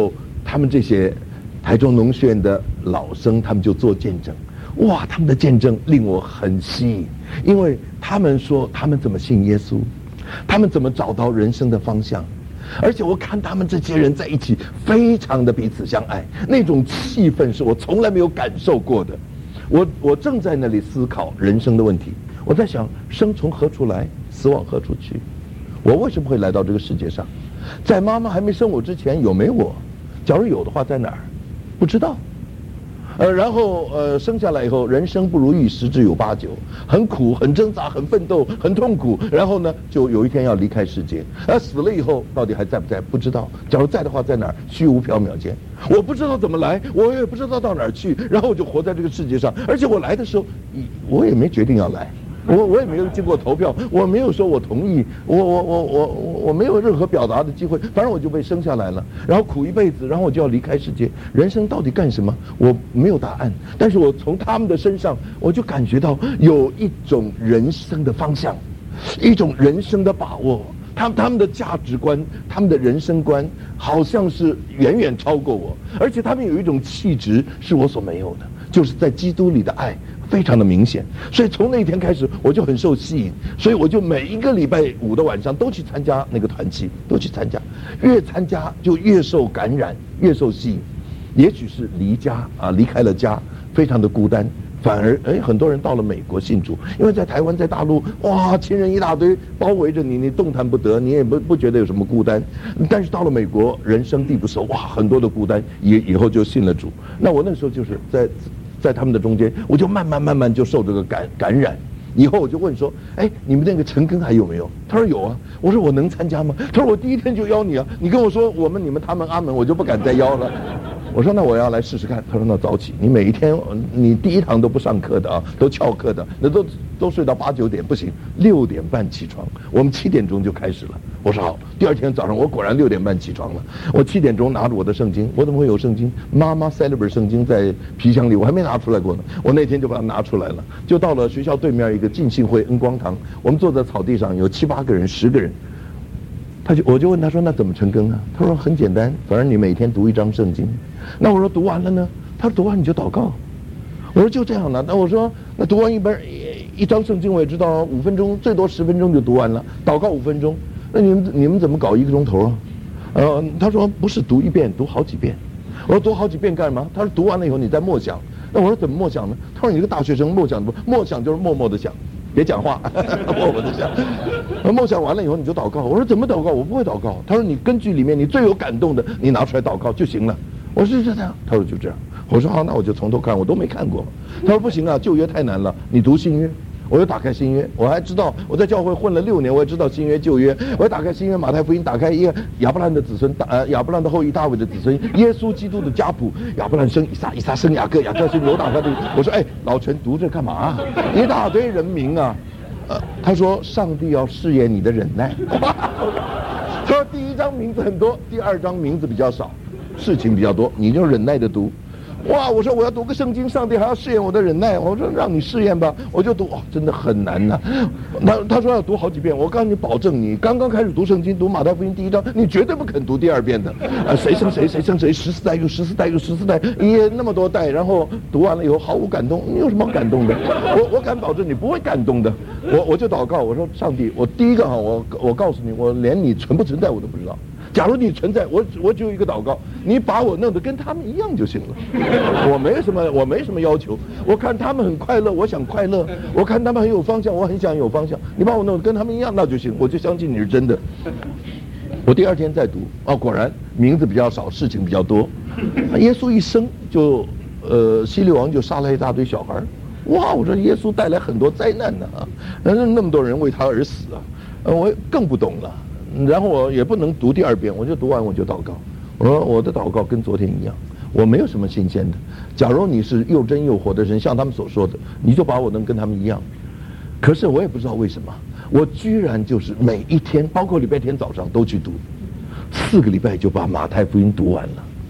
他们这些台中农学院的老生，他们就做见证。哇，他们的见证令我很吸引，因为他们说他们怎么信耶稣，他们怎么找到人生的方向。而且我看他们这些人在一起，非常的彼此相爱，那种气氛是我从来没有感受过的。我我正在那里思考人生的问题，我在想生从何处来，死往何处去？我为什么会来到这个世界上？在妈妈还没生我之前有没我？假如有的话，在哪儿？不知道。呃，然后呃，生下来以后，人生不如意十之有八九，很苦，很挣扎，很奋斗，很痛苦。然后呢，就有一天要离开世界。而死了以后，到底还在不在？不知道。假如在的话，在哪儿？虚无缥缈间，我不知道怎么来，我也不知道到哪儿去。然后我就活在这个世界上，而且我来的时候，我也没决定要来。我我也没有经过投票，我没有说我同意，我我我我我没有任何表达的机会，反正我就被生下来了，然后苦一辈子，然后我就要离开世界。人生到底干什么？我没有答案，但是我从他们的身上，我就感觉到有一种人生的方向，一种人生的把握。他们他们的价值观，他们的人生观，好像是远远超过我，而且他们有一种气质是我所没有的，就是在基督里的爱。非常的明显，所以从那天开始我就很受吸引，所以我就每一个礼拜五的晚上都去参加那个团契，都去参加，越参加就越受感染，越受吸引。也许是离家啊，离开了家，非常的孤单，反而哎，很多人到了美国信主，因为在台湾在大陆，哇，亲人一大堆包围着你，你动弹不得，你也不不觉得有什么孤单。但是到了美国，人生地不熟，哇，很多的孤单，以以后就信了主。那我那时候就是在。在他们的中间，我就慢慢慢慢就受这个感感染。以后我就问说：“哎，你们那个陈庚还有没有？”他说：“有啊。”我说：“我能参加吗？”他说：“我第一天就邀你啊，你跟我说我们、你们、他们、阿门，我就不敢再邀了。”我说：“那我要来试试看。”他说：“那早起，你每一天你第一堂都不上课的啊，都翘课的，那都都睡到八九点不行，六点半起床，我们七点钟就开始了。”我说好，第二天早上我果然六点半起床了。我七点钟拿着我的圣经，我怎么会有圣经？妈妈塞了本圣经在皮箱里，我还没拿出来过呢。我那天就把它拿出来了，就到了学校对面一个浸信会恩光堂，我们坐在草地上，有七八个人、十个人。他就我就问他说：“那怎么成根啊？”他说：“很简单，反正你每天读一章圣经。”那我说：“读完了呢？”他说：“读完你就祷告。”我说：“就这样了。”那我说：“那读完一本一章圣经，我也知道五分钟，最多十分钟就读完了，祷告五分钟。那你们你们怎么搞一个钟头啊？”呃，他说：“不是读一遍，读好几遍。”我说：“读好几遍干嘛？”他说：“读完了以后你再默想。”那我说：“怎么默想呢？”他说：“你这个大学生默想不？默想就是默默的想。”别讲话，默默的想。默想完了以后你就祷告。我说怎么祷告？我不会祷告。他说你根据里面你最有感动的，你拿出来祷告就行了。我说是这样。他说就这样。我说好，那我就从头看，我都没看过。他说不行啊，旧约太难了，你读新约。我又打开新约，我还知道我在教会混了六年，我也知道新约旧约。我打开新约马太福音，打开一个亚伯兰的子孙，呃亚伯兰的后裔大卫的子孙，耶稣基督的家谱，亚伯兰生以撒，以撒生雅各，雅各生犹大。他的我说哎，老陈读这干嘛、啊？一大堆人名啊。呃，他说上帝要试验你的忍耐。他说第一章名字很多，第二章名字比较少，事情比较多，你就忍耐的读。哇！我说我要读个圣经，上帝还要试验我的忍耐。我说让你试验吧，我就读。哦，真的很难呐、啊。他他说要读好几遍，我告诉你，保证你刚刚开始读圣经，读马太福音第一章，你绝对不肯读第二遍的。啊，谁生谁，谁生谁，十四代又十四代又十四代，也那么多代，然后读完了以后毫无感动，你有什么好感动的？我我敢保证你不会感动的。我我就祷告，我说上帝，我第一个哈，我我告诉你，我连你存不存在我都不知道。假如你存在，我我只有一个祷告，你把我弄得跟他们一样就行了。我没什么，我没什么要求。我看他们很快乐，我想快乐；我看他们很有方向，我很想有方向。你把我弄得跟他们一样，那就行，我就相信你是真的。我第二天再读，哦，果然名字比较少，事情比较多。耶稣一生就，呃，希律王就杀了一大堆小孩。哇！我说耶稣带来很多灾难呢啊，那那么多人为他而死啊，呃，我更不懂了。然后我也不能读第二遍，我就读完我就祷告。我说我的祷告跟昨天一样，我没有什么新鲜的。假如你是又真又活的人，像他们所说的，你就把我能跟他们一样。可是我也不知道为什么，我居然就是每一天，包括礼拜天早上都去读，四个礼拜就把马太福音读完了。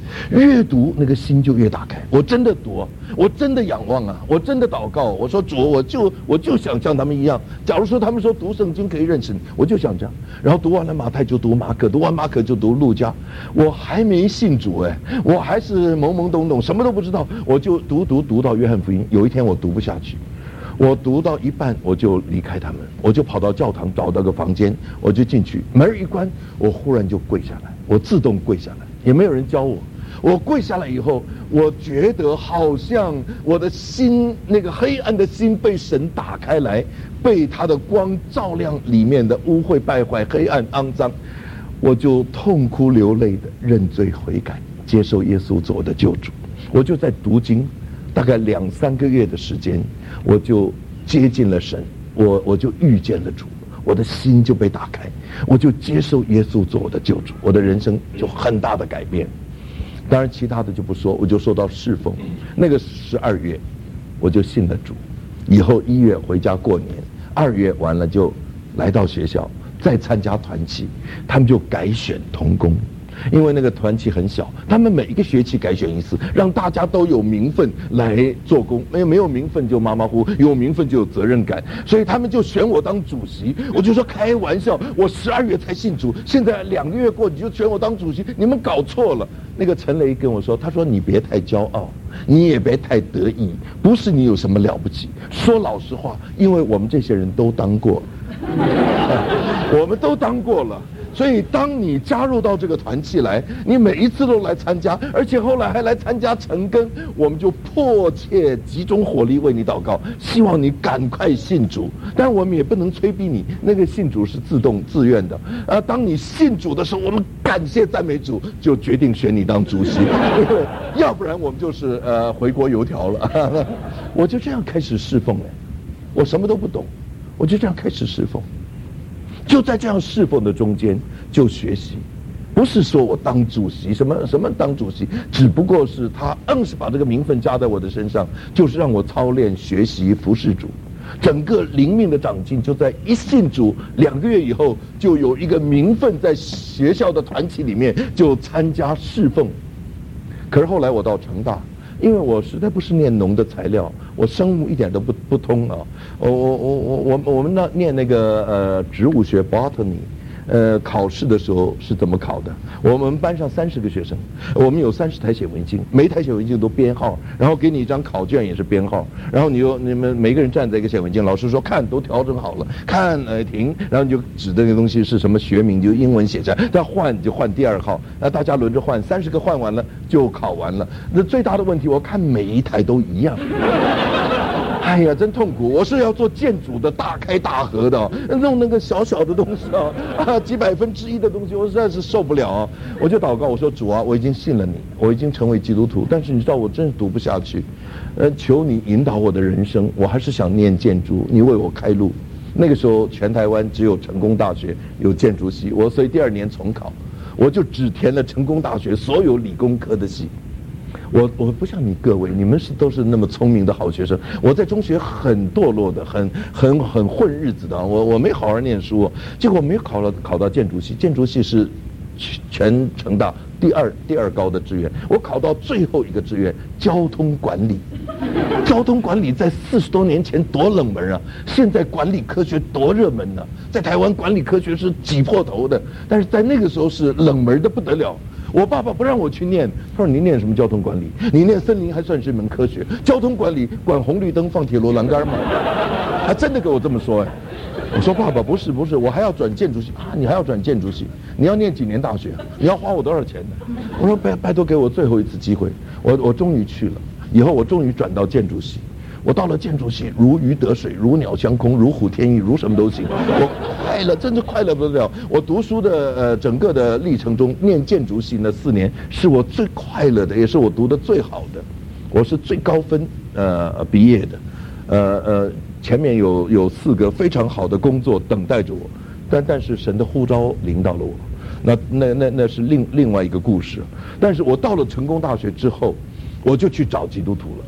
越读那个心就越打开。我真的读啊，我真的仰望啊，我真的祷告。我说主，我就我就想像他们一样。假如说他们说读圣经可以认识你，我就想这样。然后读完了马太就读马可，读完马可就读路加。我还没信主哎，我还是懵懵懂懂，什么都不知道。我就读读读到约翰福音，有一天我读不下去。我读到一半，我就离开他们，我就跑到教堂找到个房间，我就进去，门一关，我忽然就跪下来，我自动跪下来，也没有人教我。我跪下来以后，我觉得好像我的心，那个黑暗的心被神打开来，被他的光照亮里面的污秽败坏、黑暗肮脏，我就痛哭流泪的认罪悔改，接受耶稣做我的救主。我就在读经，大概两三个月的时间，我就接近了神，我我就遇见了主，我的心就被打开，我就接受耶稣做我的救主，我的人生就很大的改变。当然其他的就不说，我就说到侍奉。那个十二月我就信了主，以后一月回家过年，二月完了就来到学校再参加团契，他们就改选同工。因为那个团契很小，他们每一个学期改选一次，让大家都有名分来做工，没有没有名分就马马虎虎，有名分就有责任感，所以他们就选我当主席。我就说开玩笑，我十二月才信主，现在两个月过你就选我当主席，你们搞错了。那个陈雷跟我说，他说你别太骄傲，你也别太得意，不是你有什么了不起，说老实话，因为我们这些人都当过我们都当过了。所以当你加入到这个团契来，你每一次都来参加，而且后来还来参加成根，我们就迫切集中火力为你祷告，希望你赶快信主。但我们也不能催逼你，那个信主是自动自愿的。呃，当你信主的时候，我们感谢赞美主，就决定选你当主席，要不然我们就是呃回国油条了。我就这样开始侍奉了，我什么都不懂，我就这样开始侍奉。就在这样侍奉的中间就学习，不是说我当主席什么什么当主席，只不过是他硬是把这个名分加在我的身上，就是让我操练学习服侍主。整个灵命的长进就在一信主两个月以后，就有一个名分在学校的团体里面就参加侍奉。可是后来我到成大，因为我实在不是念农的材料，我生物一点都不不通啊。我我我我我我们那念那个呃植物学 botany， 呃考试的时候是怎么考的？我们班上三十个学生，我们有三十台显微镜，每一台显微镜都编号，然后给你一张考卷也是编号，然后你又你们每个人站在一个显微镜，老师说看都调整好了，看呃停，然后你就指的那个东西是什么学名就英文写下来，再换你就换第二号，那大家轮着换，三十个换完了就考完了。那最大的问题，我看每一台都一样。哎呀，真痛苦！我是要做建筑的，大开大合的，弄那个小小的东西啊，啊，几百分之一的东西，我实在是受不了啊！我就祷告，我说主啊，我已经信了你，我已经成为基督徒，但是你知道我真是读不下去，呃，求你引导我的人生，我还是想念建筑，你为我开路。那个时候全台湾只有成功大学有建筑系，我所以第二年重考，我就只填了成功大学所有理工科的系。我我不像你各位，你们是都是那么聪明的好学生。我在中学很堕落的，很很很混日子的。我我没好好念书，结果没有考了考到建筑系。建筑系是全成大第二第二高的志愿，我考到最后一个志愿交通管理。交通管理在四十多年前多冷门啊，现在管理科学多热门呢、啊。在台湾管理科学是挤破头的，但是在那个时候是冷门的不得了。我爸爸不让我去念，他说你念什么交通管理？你念森林还算是一门科学，交通管理管红绿灯放铁路栏杆吗？还真的跟我这么说哎。我说爸爸不是不是，我还要转建筑系啊！你还要转建筑系？你要念几年大学？你要花我多少钱呢？我说拜拜托给我最后一次机会，我我终于去了，以后我终于转到建筑系。我到了建筑系，如鱼得水，如鸟相空，如虎添翼，如什么都行。我快乐，真是快乐不得了。我读书的呃整个的历程中，念建筑系那四年是我最快乐的，也是我读的最好的。我是最高分呃毕业的，呃呃前面有有四个非常好的工作等待着我，但但是神的呼召领导了我，那那那那是另另外一个故事。但是我到了成功大学之后，我就去找基督徒了。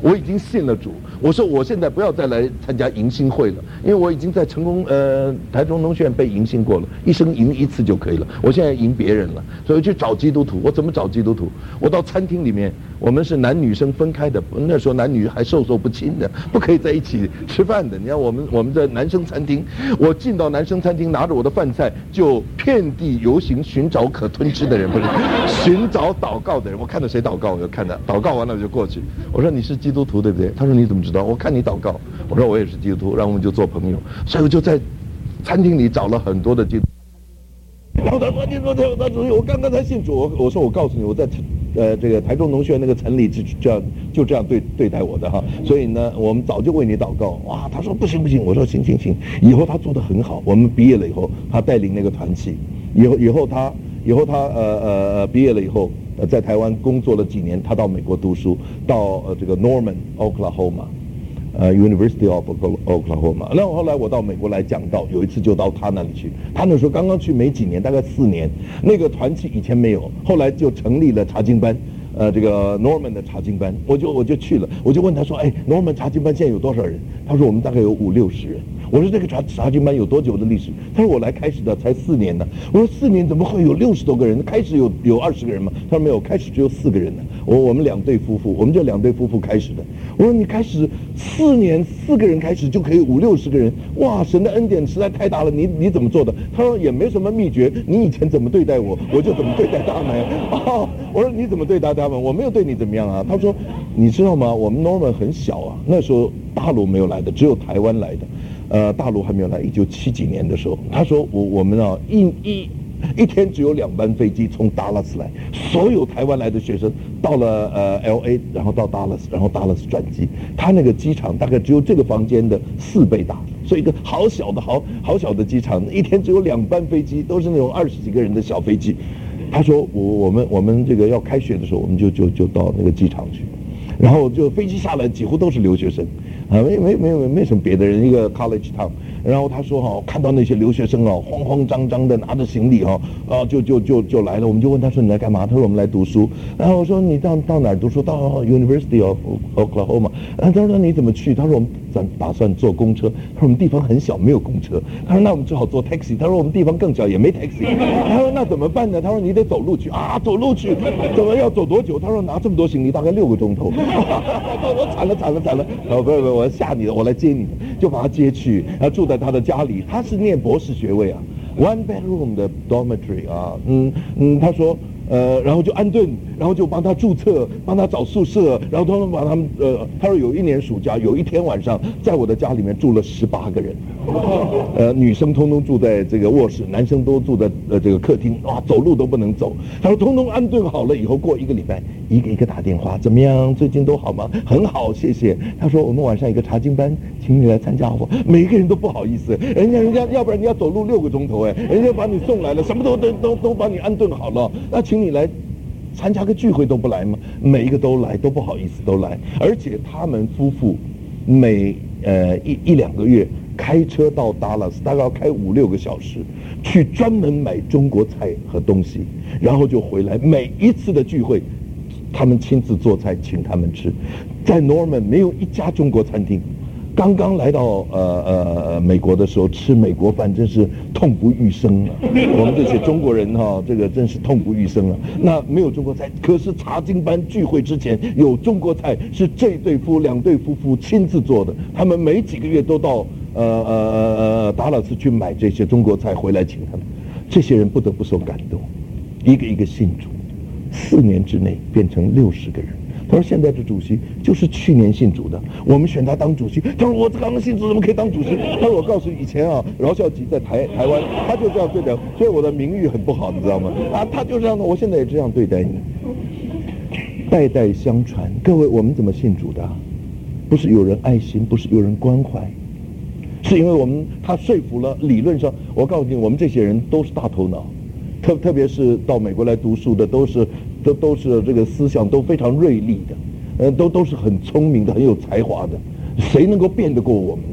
我已经信了主。我说我现在不要再来参加迎新会了，因为我已经在成功呃台中农学院被迎新过了，一生迎一次就可以了。我现在迎别人了，所以去找基督徒。我怎么找基督徒？我到餐厅里面，我们是男女生分开的，那时候男女还授受不亲的，不可以在一起吃饭的。你看我们我们的男生餐厅，我进到男生餐厅，拿着我的饭菜就遍地游行，寻找可吞吃的人，不是寻找祷告的人。我看到谁祷告我就看到，祷告完了我就过去。我说你是基督徒对不对？他说你怎么知道？我看你祷告。我说我也是基督徒，然后我们就做朋友。所以我就在餐厅里找了很多的基督徒。然后他说你说他他主我刚刚才信主，我我说我告诉你，我在呃这个台中农学院那个城里就这样就这样对对待我的哈，所以呢我们早就为你祷告。哇，他说不行不行，我说行行行，以后他做得很好。我们毕业了以后，他带领那个团契，以后以后他以后他呃呃呃毕业了以后，呃在台湾工作了几年，他到美国读书，到呃这个 Norman Oklahoma。呃 ，University of Oklahoma。然后后来我到美国来讲道，有一次就到他那里去。他那时候刚刚去没几年，大概四年。那个团契以前没有，后来就成立了查经班，呃，这个 Norman 的查经班，我就我就去了，我就问他说，哎 ，Norman 查经班现在有多少人？他说我们大概有五六十人。我说这个查查经班有多久的历史？他说我来开始的才四年呢。我说四年怎么会有六十多个人？开始有有二十个人吗？他说没有，开始只有四个人呢。我我们两对夫妇，我们就两对夫妇开始的。我说你开始四年四个人开始就可以五六十个人，哇，神的恩典实在太大了，你你怎么做的？他说也没什么秘诀，你以前怎么对待我，我就怎么对待他们。哦，我说你怎么对待他们？我没有对你怎么样啊。他说你知道吗？我们 Norman 很小啊，那时候大陆没有来的，只有台湾来的。呃，大陆还没有来，一九七几年的时候，他说我我们啊一一一天只有两班飞机从达拉斯来，所有台湾来的学生到了呃 L A， 然后到达拉斯，然后达拉斯转机。他那个机场大概只有这个房间的四倍大，所以一个好小的好好小的机场，一天只有两班飞机，都是那种二十几个人的小飞机。他说我我们我们这个要开学的时候，我们就就就到那个机场去。然后就飞机下来，几乎都是留学生，啊，没没没没没什么别的人，一个 college town。然后他说哈、哦，看到那些留学生啊，慌慌张张的拿着行李哈、啊，啊，就就就就来了。我们就问他说你来干嘛？他说我们来读书。然后我说你到到哪儿读书？到 University of Oklahoma。啊，他说你怎么去？他说我们咱打算坐公车。他说我们地方很小，没有公车。他说那我们只好坐 taxi。他说我们地方更小，也没 taxi。他说那怎么办呢？他说你得走路去啊，走路去，怎么要走多久？他说拿这么多行李，大概六个钟头。我惨了惨了惨了！哦，不不不，我要吓你的，我来接你，就把他接去，然后住在他的家里。他是念博士学位啊 ，one bedroom 的 dormitory 啊，嗯嗯，他说。呃，然后就安顿，然后就帮他注册，帮他找宿舍，然后通通把他们呃，他说有一年暑假，有一天晚上，在我的家里面住了十八个人，呃，女生通通住在这个卧室，男生都住在呃这个客厅，哇，走路都不能走。他说通通安顿好了以后，过一个礼拜，一个一个打电话，怎么样？最近都好吗？很好，谢谢。他说我们晚上一个查经班，请你来参加好不好？每一个人都不好意思，人家人家要不然你要走路六个钟头，哎，人家把你送来了，什么都都都都把你安顿好了，那请。请你来参加个聚会都不来吗？每一个都来，都不好意思都来。而且他们夫妇每呃一一两个月开车到达拉斯，大概要开五六个小时，去专门买中国菜和东西，然后就回来。每一次的聚会，他们亲自做菜请他们吃。在 Norman 没有一家中国餐厅。刚刚来到呃呃美国的时候，吃美国饭真是痛不欲生啊！我们这些中国人哈、啊，这个真是痛不欲生啊。那没有中国菜，可是查经班聚会之前有中国菜，是这对夫两对夫妇亲自做的。他们每几个月都到呃呃呃呃达拉斯去买这些中国菜回来请他们。这些人不得不受感动，一个一个信主，四年之内变成六十个人。他说现在的主席就是去年信主的，我们选他当主席。他说我刚刚信主怎么可以当主席？他说我告诉你，以前啊，饶孝吉在台台湾，他就这样对待我，所以我的名誉很不好，你知道吗？啊，他就这样的，我现在也这样对待你，代代相传。各位，我们怎么信主的？不是有人爱心，不是有人关怀，是因为我们他说服了。理论上，我告诉你，我们这些人都是大头脑，特特别是到美国来读书的，都是。都都是这个思想都非常锐利的，呃，都都是很聪明的，很有才华的，谁能够辩得过我们呢？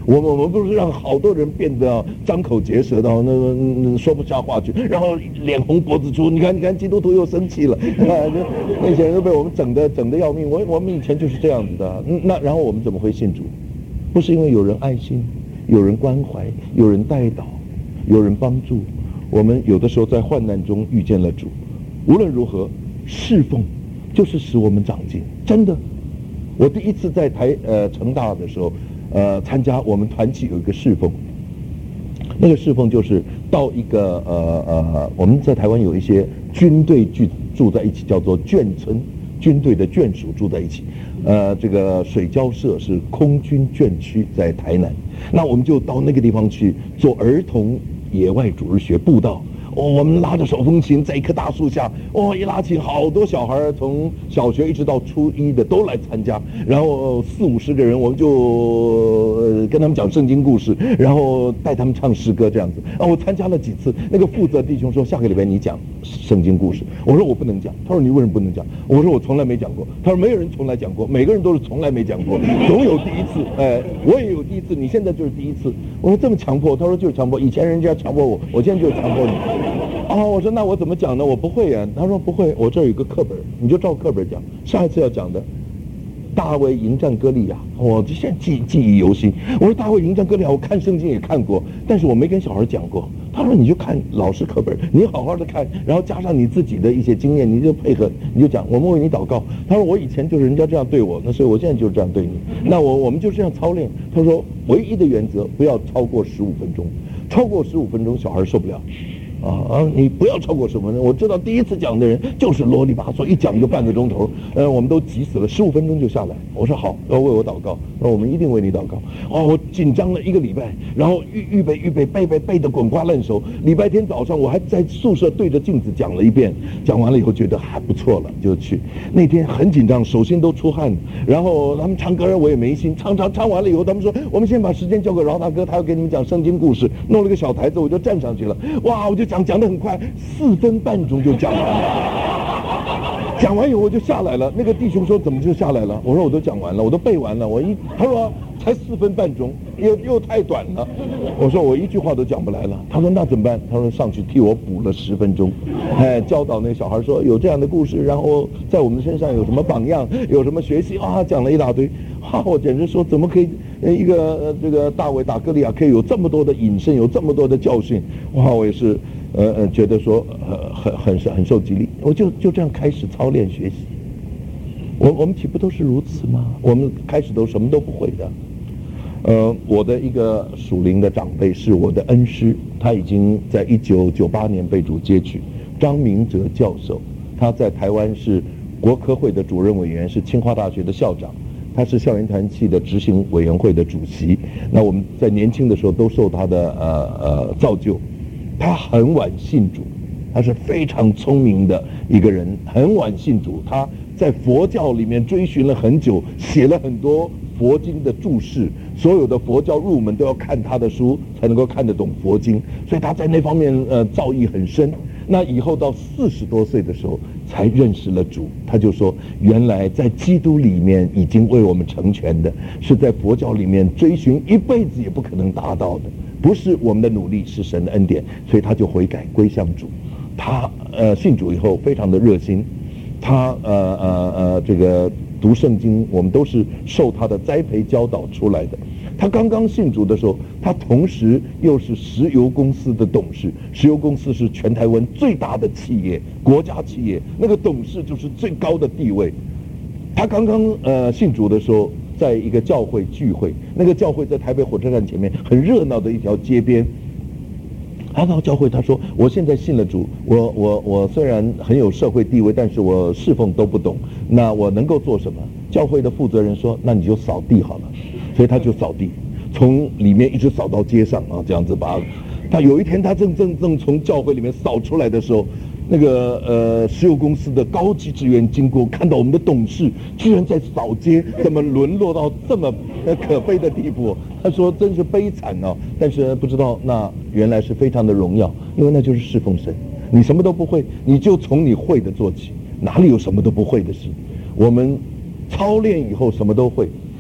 我们我们不是让好多人变得张口结舌的，那那说不下话去，然后脸红脖子粗。你看，你看，基督徒又生气了，啊，那些人都被我们整的整的要命。我我们以前就是这样子的，那然后我们怎么会信主？不是因为有人爱心，有人关怀，有人带导，有人帮助。我们有的时候在患难中遇见了主。无论如何，侍奉就是使我们长进。真的，我第一次在台呃成大的时候。呃，参加我们团契有一个侍奉，那个侍奉就是到一个呃呃，我们在台湾有一些军队住住在一起，叫做眷村，军队的眷属住在一起。呃，这个水交社是空军眷区，在台南，那我们就到那个地方去做儿童野外主日学布道。哦，我们拉着手风琴在一棵大树下，哦，一拉琴，好多小孩从小学一直到初一的都来参加，然后四五十个人，我们就、呃、跟他们讲圣经故事，然后带他们唱诗歌这样子。啊，我参加了几次，那个负责弟兄说下个礼拜你讲圣经故事，我说我不能讲，他说你为什么不能讲？我说我从来没讲过，他说没有人从来讲过，每个人都是从来没讲过，总有第一次。哎，我也有第一次，你现在就是第一次。我说这么强迫，他说就是强迫，以前人家强迫我，我现在就是强迫你。哦，我说那我怎么讲呢？我不会啊。他说不会，我这儿有个课本，你就照课本讲。上一次要讲的大卫迎战歌利亚，我现在记记忆犹新。我说大卫迎战歌利亚，我看圣经也看过，但是我没跟小孩讲过。他说你就看老师课本，你好好的看，然后加上你自己的一些经验，你就配合，你就讲，我们为你祷告。他说我以前就是人家这样对我，那所以我现在就是这样对你。那我我们就这样操练。他说唯一的原则不要超过十五分钟，超过十五分钟小孩受不了。啊啊！你不要超过十五分钟。我知道第一次讲的人就是啰里吧嗦，一讲就半个钟头，呃，我们都急死了，十五分钟就下来。我说好，要为我祷告，那我们一定为你祷告。哦，我紧张了一个礼拜，然后预预备预备背背背得滚瓜烂熟。礼拜天早上我还在宿舍对着镜子讲了一遍，讲完了以后觉得还不错了，就去。那天很紧张，手心都出汗，然后他们唱歌我也没心，唱唱唱完了以后，他们说我们先把时间交给饶大哥，他要给你们讲圣经故事，弄了个小台子，我就站上去了。哇，我就讲讲得很快，四分半钟就讲完了。讲完以后我就下来了。那个弟兄说怎么就下来了？我说我都讲完了，我都背完了。我一他说才四分半钟，又又太短了。我说我一句话都讲不来了。他说那怎么办？他说上去替我补了十分钟，哎，教导那个小孩说有这样的故事，然后在我们身上有什么榜样，有什么学习啊，讲了一大堆。哈、啊，我简直说怎么可以一个、呃、这个大卫打歌利亚可以有这么多的引申，有这么多的教训。哇，我也是。呃呃，觉得说呃很很很受激励，我就就这样开始操练学习。我我们岂不都是如此吗？我们开始都什么都不会的。呃，我的一个属灵的长辈是我的恩师，他已经在一九九八年被主接取，张明哲教授，他在台湾是国科会的主任委员，是清华大学的校长，他是校园团契的执行委员会的主席。那我们在年轻的时候都受他的呃呃造就。他很晚信主，他是非常聪明的一个人，很晚信主。他在佛教里面追寻了很久，写了很多佛经的注释，所有的佛教入门都要看他的书才能够看得懂佛经，所以他在那方面呃造诣很深。那以后到四十多岁的时候才认识了主，他就说原来在基督里面已经为我们成全的，是在佛教里面追寻一辈子也不可能达到的，不是我们的努力，是神的恩典。所以他就悔改归向主。他呃信主以后非常的热心，他呃呃呃这个读圣经，我们都是受他的栽培教导出来的。他刚刚信主的时候，他同时又是石油公司的董事。石油公司是全台湾最大的企业，国家企业，那个董事就是最高的地位。他刚刚呃信主的时候，在一个教会聚会，那个教会在台北火车站前面很热闹的一条街边。他到教会，他说：“我现在信了主，我我我虽然很有社会地位，但是我侍奉都不懂。那我能够做什么？”教会的负责人说：“那你就扫地好了。”所以他就扫地，从里面一直扫到街上啊，这样子把。他有一天，他正正正从教会里面扫出来的时候，那个呃石油公司的高级职员经过，看到我们的董事居然在扫街，怎么沦落到这么呃可悲的地步？他说真是悲惨哦。但是不知道那原来是非常的荣耀，因为那就是侍奉神。你什么都不会，你就从你会的做起，哪里有什么都不会的事？我们操练以后什么都会。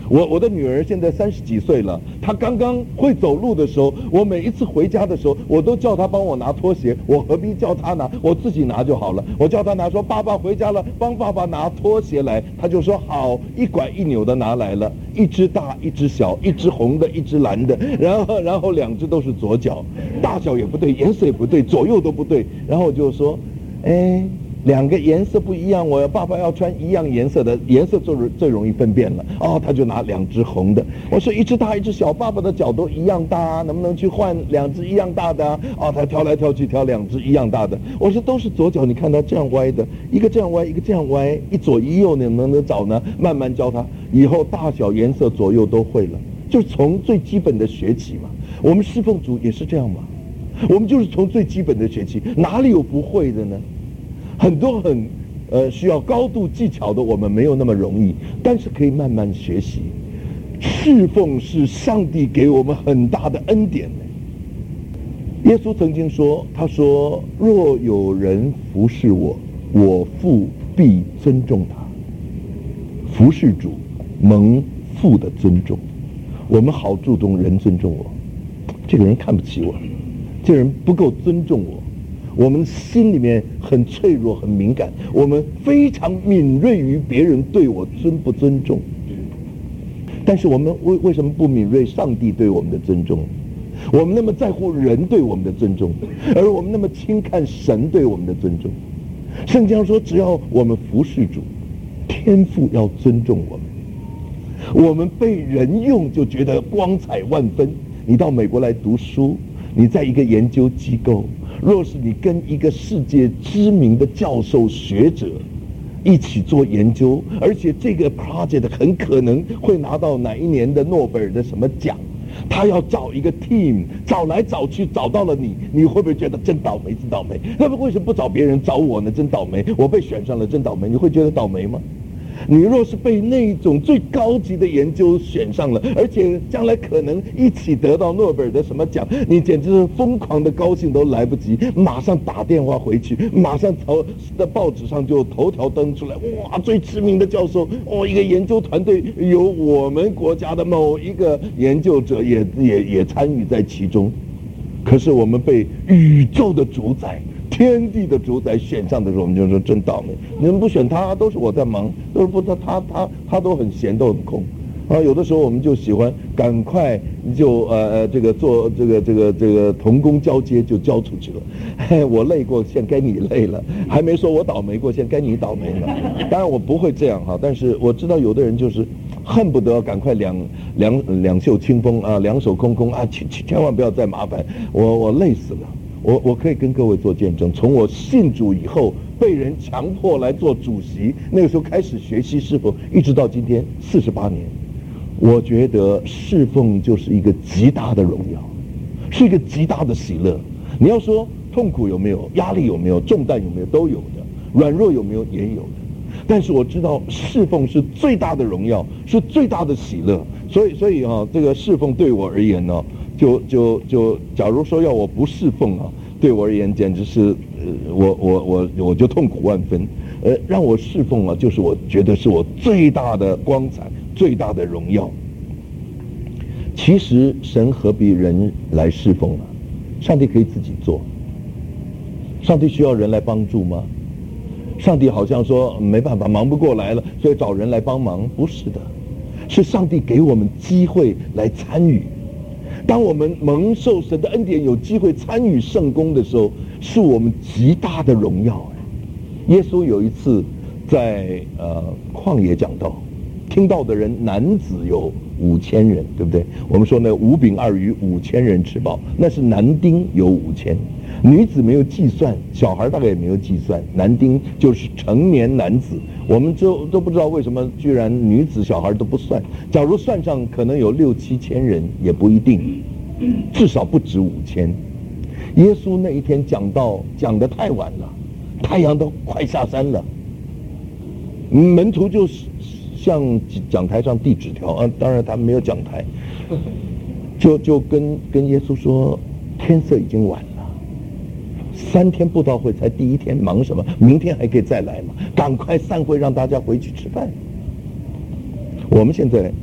我我的女儿现在三十几岁了，她刚刚会走路的时候，我每一次回家的时候，我都叫她帮我拿拖鞋，我何必叫她拿，我自己拿就好了。我叫她拿，说爸爸回家了，帮爸爸拿拖鞋来，她就说好，一拐一扭的拿来了，一只大，一只小，一只红的，一只蓝的，然后然后两只都是左脚，大小也不对，颜色也不对，左右都不对，然后我就说，哎。两个颜色不一样，我爸爸要穿一样颜色的，颜色最最容易分辨了。哦，他就拿两只红的。我说一只大一只小，爸爸的脚都一样大啊，能不能去换两只一样大的啊？哦，他挑来挑去挑两只一样大的。我说都是左脚，你看他这样歪的，一个这样歪，一个这样歪，一左一右，你能不能找呢？慢慢教他，以后大小颜色左右都会了，就是从最基本的学起嘛。我们侍奉主也是这样嘛，我们就是从最基本的学起，哪里有不会的呢？很多很呃需要高度技巧的，我们没有那么容易，但是可以慢慢学习。侍奉是上帝给我们很大的恩典。耶稣曾经说，他说若有人服侍我，我父必尊重他。服侍主蒙父的尊重，我们好注重人尊重我，这个人看不起我，这个人不够尊重我，我们心里面很脆弱很敏感，我们非常敏锐于别人对我尊不尊重。但是我们为为什么不敏锐上帝对我们的尊重？我们那么在乎人对我们的尊重，而我们那么轻看神对我们的尊重。圣经上说，只要我们服侍主，天父要尊重我们。我们被人用就觉得光彩万分。你到美国来读书，你在一个研究机构，若是你跟一个世界知名的教授学者一起做研究，而且这个 project 很可能会拿到哪一年的诺贝尔的什么奖，他要找一个 team， 找来找去找到了你，你会不会觉得真倒霉真倒霉？那么为什么不找别人，找我呢？真倒霉，我被选上了，真倒霉。你会觉得倒霉吗？你若是被那种最高级的研究选上了，而且将来可能一起得到诺贝尔的什么奖，你简直是疯狂的高兴都来不及，马上打电话回去，马上头的报纸上就头条登出来，哇，最知名的教授，哦，一个研究团队有我们国家的某一个研究者也也也参与在其中。可是我们被宇宙的主宰，天地的主宰选上的时候，我们就说真倒霉。你们不选他，都是我在忙，都是不他他他他都很闲，都很空。啊，有的时候我们就喜欢赶快就呃呃这个做这个这个这个同工交接就交出去了。嘿，我累过，现在该你累了，还没说我倒霉过，现在该你倒霉了。当然我不会这样哈，但是我知道有的人就是恨不得赶快两两两袖清风啊，两手空空啊，千千万不要再麻烦我，我累死了。我我可以跟各位做见证，从我信主以后被人强迫来做主席，那个时候开始学习侍奉，一直到今天四十八年，我觉得侍奉就是一个极大的荣耀，是一个极大的喜乐。你要说痛苦有没有，压力有没有，重担有没有，都有的，软弱有没有，也有的。但是我知道侍奉是最大的荣耀，是最大的喜乐。所以所以啊，这个侍奉对我而言呢，就就就假如说要我不侍奉啊，对我而言简直是呃我我我我就痛苦万分。呃，让我侍奉啊，就是我觉得是我最大的光彩，最大的荣耀。其实神何必人来侍奉呢？上帝可以自己做。上帝需要人来帮助吗？上帝好像说没办法，忙不过来了，所以找人来帮忙。不是的，是上帝给我们机会来参与。当我们蒙受神的恩典，有机会参与圣工的时候，是我们极大的荣耀。耶稣有一次在呃旷野讲道，听到的人男子有五千人，对不对？我们说呢，五饼二鱼五千人吃饱，那是男丁有五千，女子没有计算，小孩大概也没有计算，男丁就是成年男子。我们都都不知道为什么居然女子小孩都不算，假如算上可能有六七千人也不一定，至少不止五千。耶稣那一天讲道讲得太晚了，太阳都快下山了，门徒就向讲台上递纸条啊，当然他们没有讲台，就就跟跟耶稣说，天色已经晚了。三天布道会才第一天，忙什么？明天还可以再来嘛，赶快散会，让大家回去吃饭。我们现在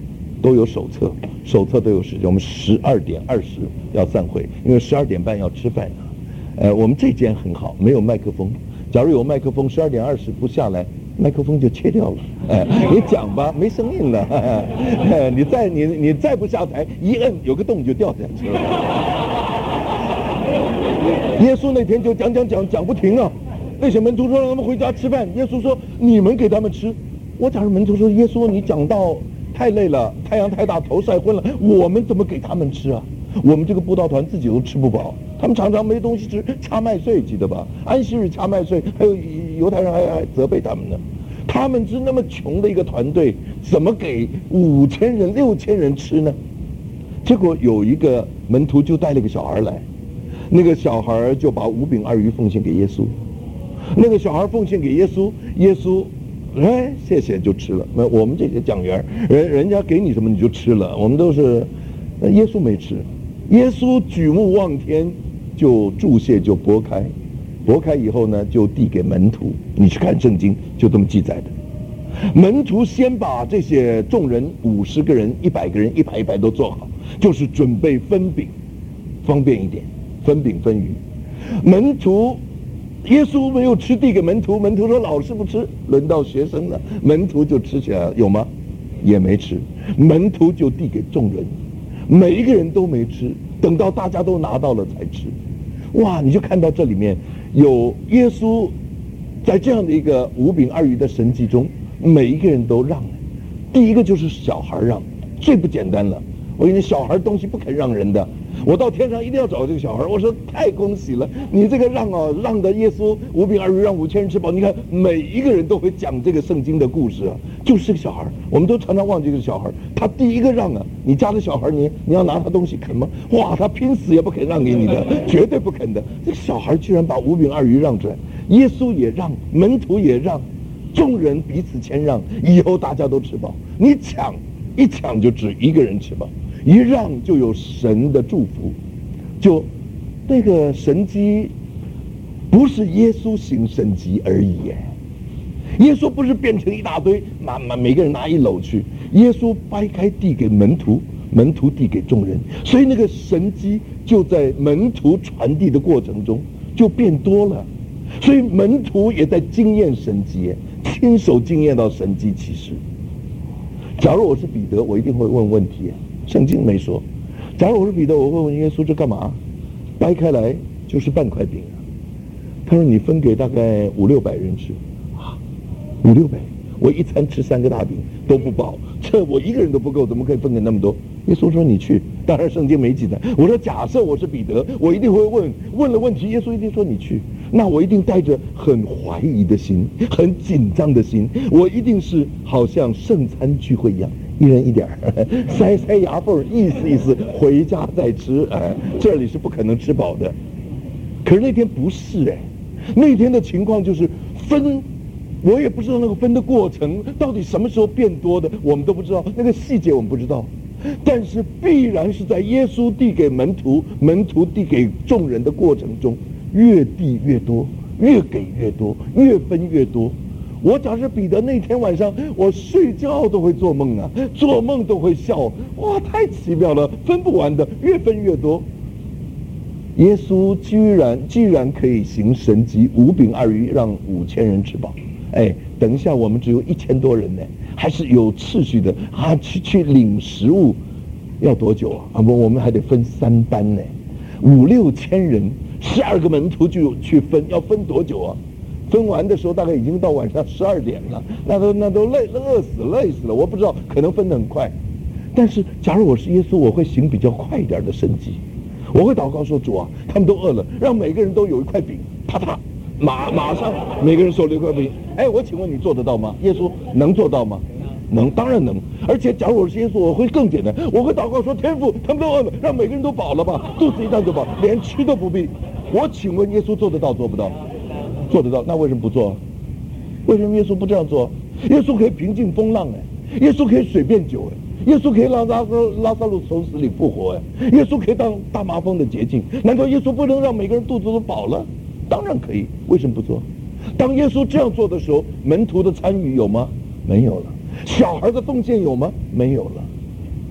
都有手册，手册都有时间。我们十二点二十要散会，因为十二点半要吃饭。呃，我们这间很好，没有麦克风。假如有麦克风，十二点二十不下来，麦克风就切掉了。哎，你讲吧，没声音了。哎，你再你你再不下台，一摁有个洞就掉下去了。耶稣那天就讲讲讲讲不停啊。那些门徒说让他们回家吃饭，耶稣说你们给他们吃。我假如门徒说耶稣你讲到太累了，太阳太大，头晒昏了，我们怎么给他们吃啊？我们这个布道团自己都吃不饱，他们常常没东西吃，掐麦穗记得吧？安息日掐麦穗，还有犹太人还还责备他们呢。他们是那么穷的一个团队，怎么给五千人、六千人吃呢？结果有一个门徒就带了个小孩来，那个小孩就把五饼二鱼奉献给耶稣。那个小孩奉献给耶稣，耶稣哎谢谢就吃了。那我们这些讲员，人人家给你什么你就吃了，我们都是，耶稣没吃。耶稣举目望天，就注谢就拨开，拨开以后呢，就递给门徒。你去看圣经，就这么记载的。门徒先把这些众人五十个人、一百个人一排一排都做好，就是准备分饼，方便一点，分饼分鱼。门徒，耶稣没有吃，递给门徒，门徒说老师不吃，轮到学生了，门徒就吃起来了，有吗？也没吃，门徒就递给众人。每一个人都没吃，等到大家都拿到了才吃。哇，你就看到这里面有耶稣在这样的一个五饼二鱼的神迹中，每一个人都让了。第一个就是小孩让，最不简单了。我跟你小孩东西不肯让人的，我到天上一定要找这个小孩。我说太恭喜了，你这个让啊，让的耶稣五饼二鱼让五千人吃饱。你看每一个人都会讲这个圣经的故事啊，就是这个小孩。我们都常常忘记这个小孩，他第一个让啊，你家的小孩你你要拿他东西肯吗？哇，他拼死也不肯让给你的，绝对不肯的。这个小孩居然把五饼二鱼让出来，耶稣也让，门徒也让，众人彼此谦让，以后大家都吃饱。你抢一抢就只一个人吃饱。一让就有神的祝福，就那个神迹不是耶稣行神迹而已耶，耶稣不是变成一大堆，满满每个人拿一篓去，耶稣掰开递给门徒，门徒递给众人，所以那个神迹就在门徒传递的过程中就变多了，所以门徒也在经验神迹，亲手经验到神迹奇事。假如我是彼得，我一定会问问题。圣经没说。假如我是彼得，我会问耶稣这干嘛？掰开来就是半块饼啊。他说你分给大概五六百人吃啊，五六百，我一餐吃三个大饼都不饱，这我一个人都不够，怎么可以分给那么多？耶稣说你去，当然圣经没记载。我说假设我是彼得，我一定会问，问了问题，耶稣一定说你去，那我一定带着很怀疑的心，很紧张的心，我一定是好像圣餐聚会一样。一人一点儿，塞塞牙缝，意思意思，回家再吃。哎，这里是不可能吃饱的。可是那天不是哎，那天的情况就是分，我也不知道那个分的过程到底什么时候变多的，我们都不知道，那个细节我们不知道。但是必然是在耶稣递给门徒，门徒递给众人的过程中，越递越多，越给越多，越分越多。我假设彼得那天晚上，我睡觉都会做梦啊，做梦都会笑，哇，太奇妙了，分不完的，越分越多。耶稣居然居然可以行神迹，五饼二鱼让五千人吃饱。哎，等一下，我们只有一千多人呢，还是有秩序的啊，去去领食物，要多久啊？啊不，我们还得分三班呢，五六千人，十二个门徒就去分，要分多久啊？分完的时候大概已经到晚上十二点了，那都那都累饿死累死了，我不知道，可能分得很快。但是假如我是耶稣，我会行比较快一点的神迹，我会祷告说主啊，他们都饿了，让每个人都有一块饼，啪啪，马马上每个人手里一块饼。哎，我请问你做得到吗？耶稣能做到吗？能，当然能。而且假如我是耶稣，我会更简单，我会祷告说天父，他们都饿了，让每个人都饱了吧，肚子一旦就饱，连吃都不必。我请问耶稣做得到做不到？做得到，那为什么不做？为什么耶稣不这样做？耶稣可以平静风浪哎，耶稣可以水变酒哎，耶稣可以让拉撒拉撒路从死里复活哎，耶稣可以当大麻风的洁净，难道耶稣不能让每个人肚子都饱了？当然可以，为什么不做？当耶稣这样做的时候，门徒的参与有吗？没有了。小孩的洞见有吗？没有了。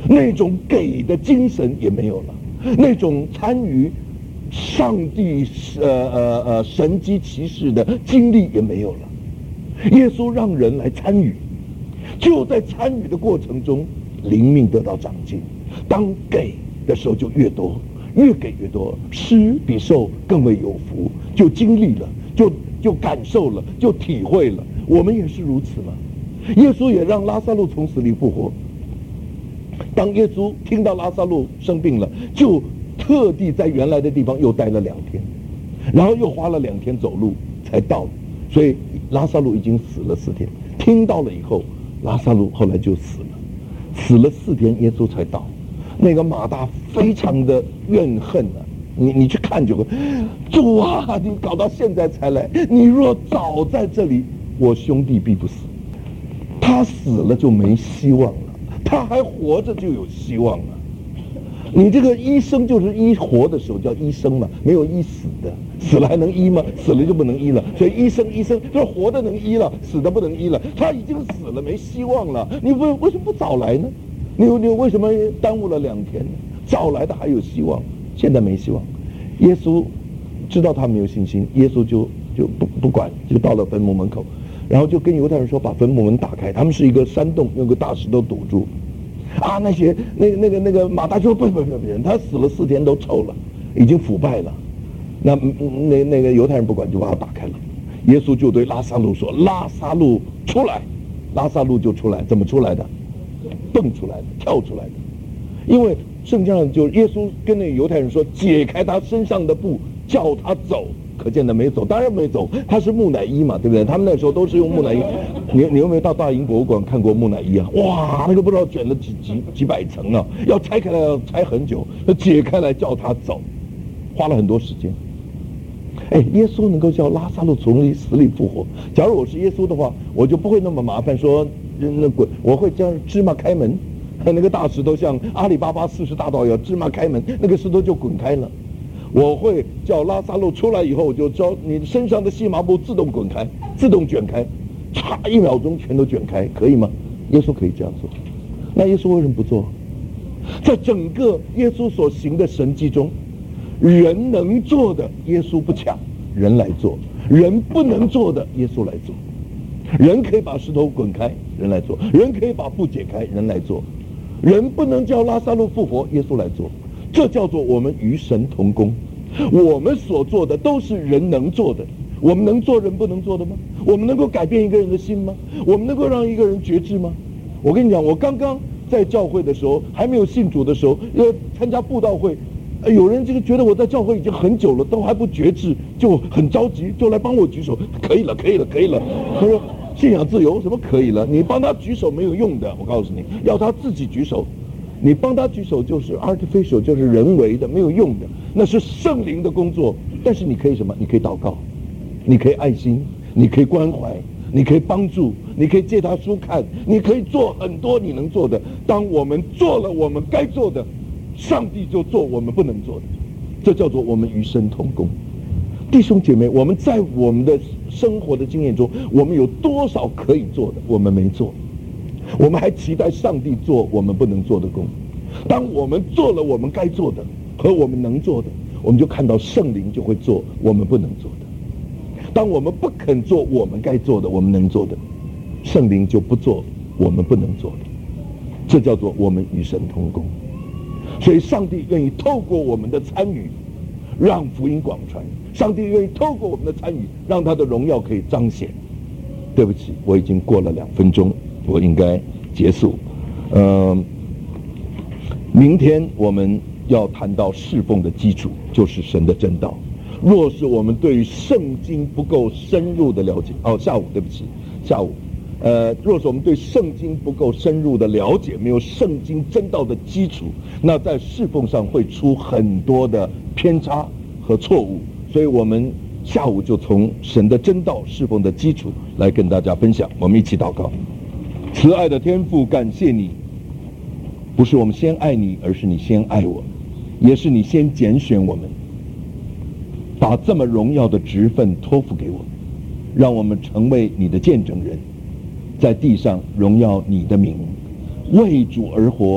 那种给的精神也没有了，那种参与上帝呃呃呃神迹奇事的经历也没有了。耶稣让人来参与，就在参与的过程中，灵命得到长进。当给的时候就越多，越给越多，施比受更为有福，就经历了，就就感受了，就体会了。我们也是如此嘛。耶稣也让拉撒路从死里复活。当耶稣听到拉撒路生病了，就特地在原来的地方又待了两天，然后又花了两天走路才到。所以拉撒路已经死了四天。听到了以后，拉撒路后来就死了，死了四天，耶稣才到。那个马大非常的怨恨啊！你你去看就会，主啊，你搞到现在才来，你若早在这里，我兄弟必不死。他死了就没希望了，他还活着就有希望了。你这个医生就是医活的时候叫医生嘛，没有医死的，死了还能医吗？死了就不能医了。所以医生医生就是活的能医了，死的不能医了。他已经死了，没希望了，你为为什么不早来呢？你你为什么耽误了两天呢？早来的还有希望，现在没希望。耶稣知道他没有信心，耶稣就就不不管，就到了坟墓门口，然后就跟犹太人说，把坟墓门打开。他们是一个山洞，用个大石头堵住。啊，那些那个那个那个马大就说不不不不，他死了四天都臭了，已经腐败了。那那那个犹太人不管，就把他打开了。耶稣就对拉撒路说：“拉撒路出来！”拉撒路就出来，怎么出来的？蹦出来的，跳出来的。因为圣经上就是耶稣跟那个犹太人说，解开他身上的布，叫他走。可见的没走，当然没走，他是木乃伊嘛，对不对？他们那时候都是用木乃伊。你你有没有到大英博物馆看过木乃伊啊？哇，那个不知道卷了几几几百层啊，要拆开来要拆很久，要解开来叫他走，花了很多时间。哎，耶稣能够叫拉撒路从死里复活。假如我是耶稣的话，我就不会那么麻烦说那滚，我会叫芝麻开门，那个大石头像阿里巴巴四十大盗一样，芝麻开门，那个石头就滚开了。我会叫拉撒路出来以后，我就招你身上的细麻布自动滚开，自动卷开，差一秒钟全都卷开，可以吗？耶稣可以这样做。那耶稣为什么不做？在整个耶稣所行的神迹中，人能做的耶稣不抢，人来做；人不能做的耶稣来做。人可以把石头滚开，人来做；人可以把布解开，人来做；人不能叫拉撒路复活，耶稣来做。这叫做我们与神同工。我们所做的都是人能做的。我们能做人不能做的吗？我们能够改变一个人的心吗？我们能够让一个人觉知吗？我跟你讲，我刚刚在教会的时候，还没有信主的时候，要参加布道会，有人这个觉得我在教会已经很久了，都还不觉知，就很着急，就来帮我举手。可以了，可以了，可以了。他说信仰自由什么可以了？你帮他举手没有用的，我告诉你，要他自己举手。你帮他举手就是 artificial， 就是人为的，没有用的，那是圣灵的工作。但是你可以什么？你可以祷告，你可以爱心，你可以关怀，你可以帮助，你可以借他书看，你可以做很多你能做的。当我们做了我们该做的，上帝就做我们不能做的，这叫做我们与神同工。弟兄姐妹，我们在我们的生活的经验中，我们有多少可以做的，我们没做。我们还期待上帝做我们不能做的工。当我们做了我们该做的和我们能做的，我们就看到圣灵就会做我们不能做的。当我们不肯做我们该做的，我们能做的，圣灵就不做我们不能做的。这叫做我们与神同工。所以上帝愿意透过我们的参与让福音广传，上帝愿意透过我们的参与让他的荣耀可以彰显。对不起，我已经过了两分钟，我应该结束。嗯，明天我们要谈到侍奉的基础，就是神的真道。若是我们对于圣经不够深入的了解，哦，下午对不起，下午，呃，若是我们对圣经不够深入的了解，没有圣经真道的基础，那在侍奉上会出很多的偏差和错误。所以我们下午就从神的真道侍奉的基础来跟大家分享。我们一起祷告。慈爱的天父，感谢你，不是我们先爱你，而是你先爱我们，也是你先拣选我们，把这么荣耀的职分托付给我们，让我们成为你的见证人，在地上荣耀你的名，为主而活，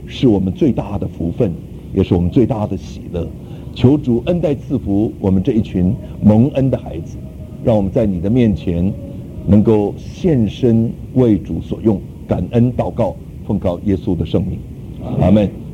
是我们最大的福分，也是我们最大的喜乐。求主恩待赐福我们这一群蒙恩的孩子，让我们在你的面前能够献身为主所用，感恩祷告，奉告耶稣的圣名，阿们。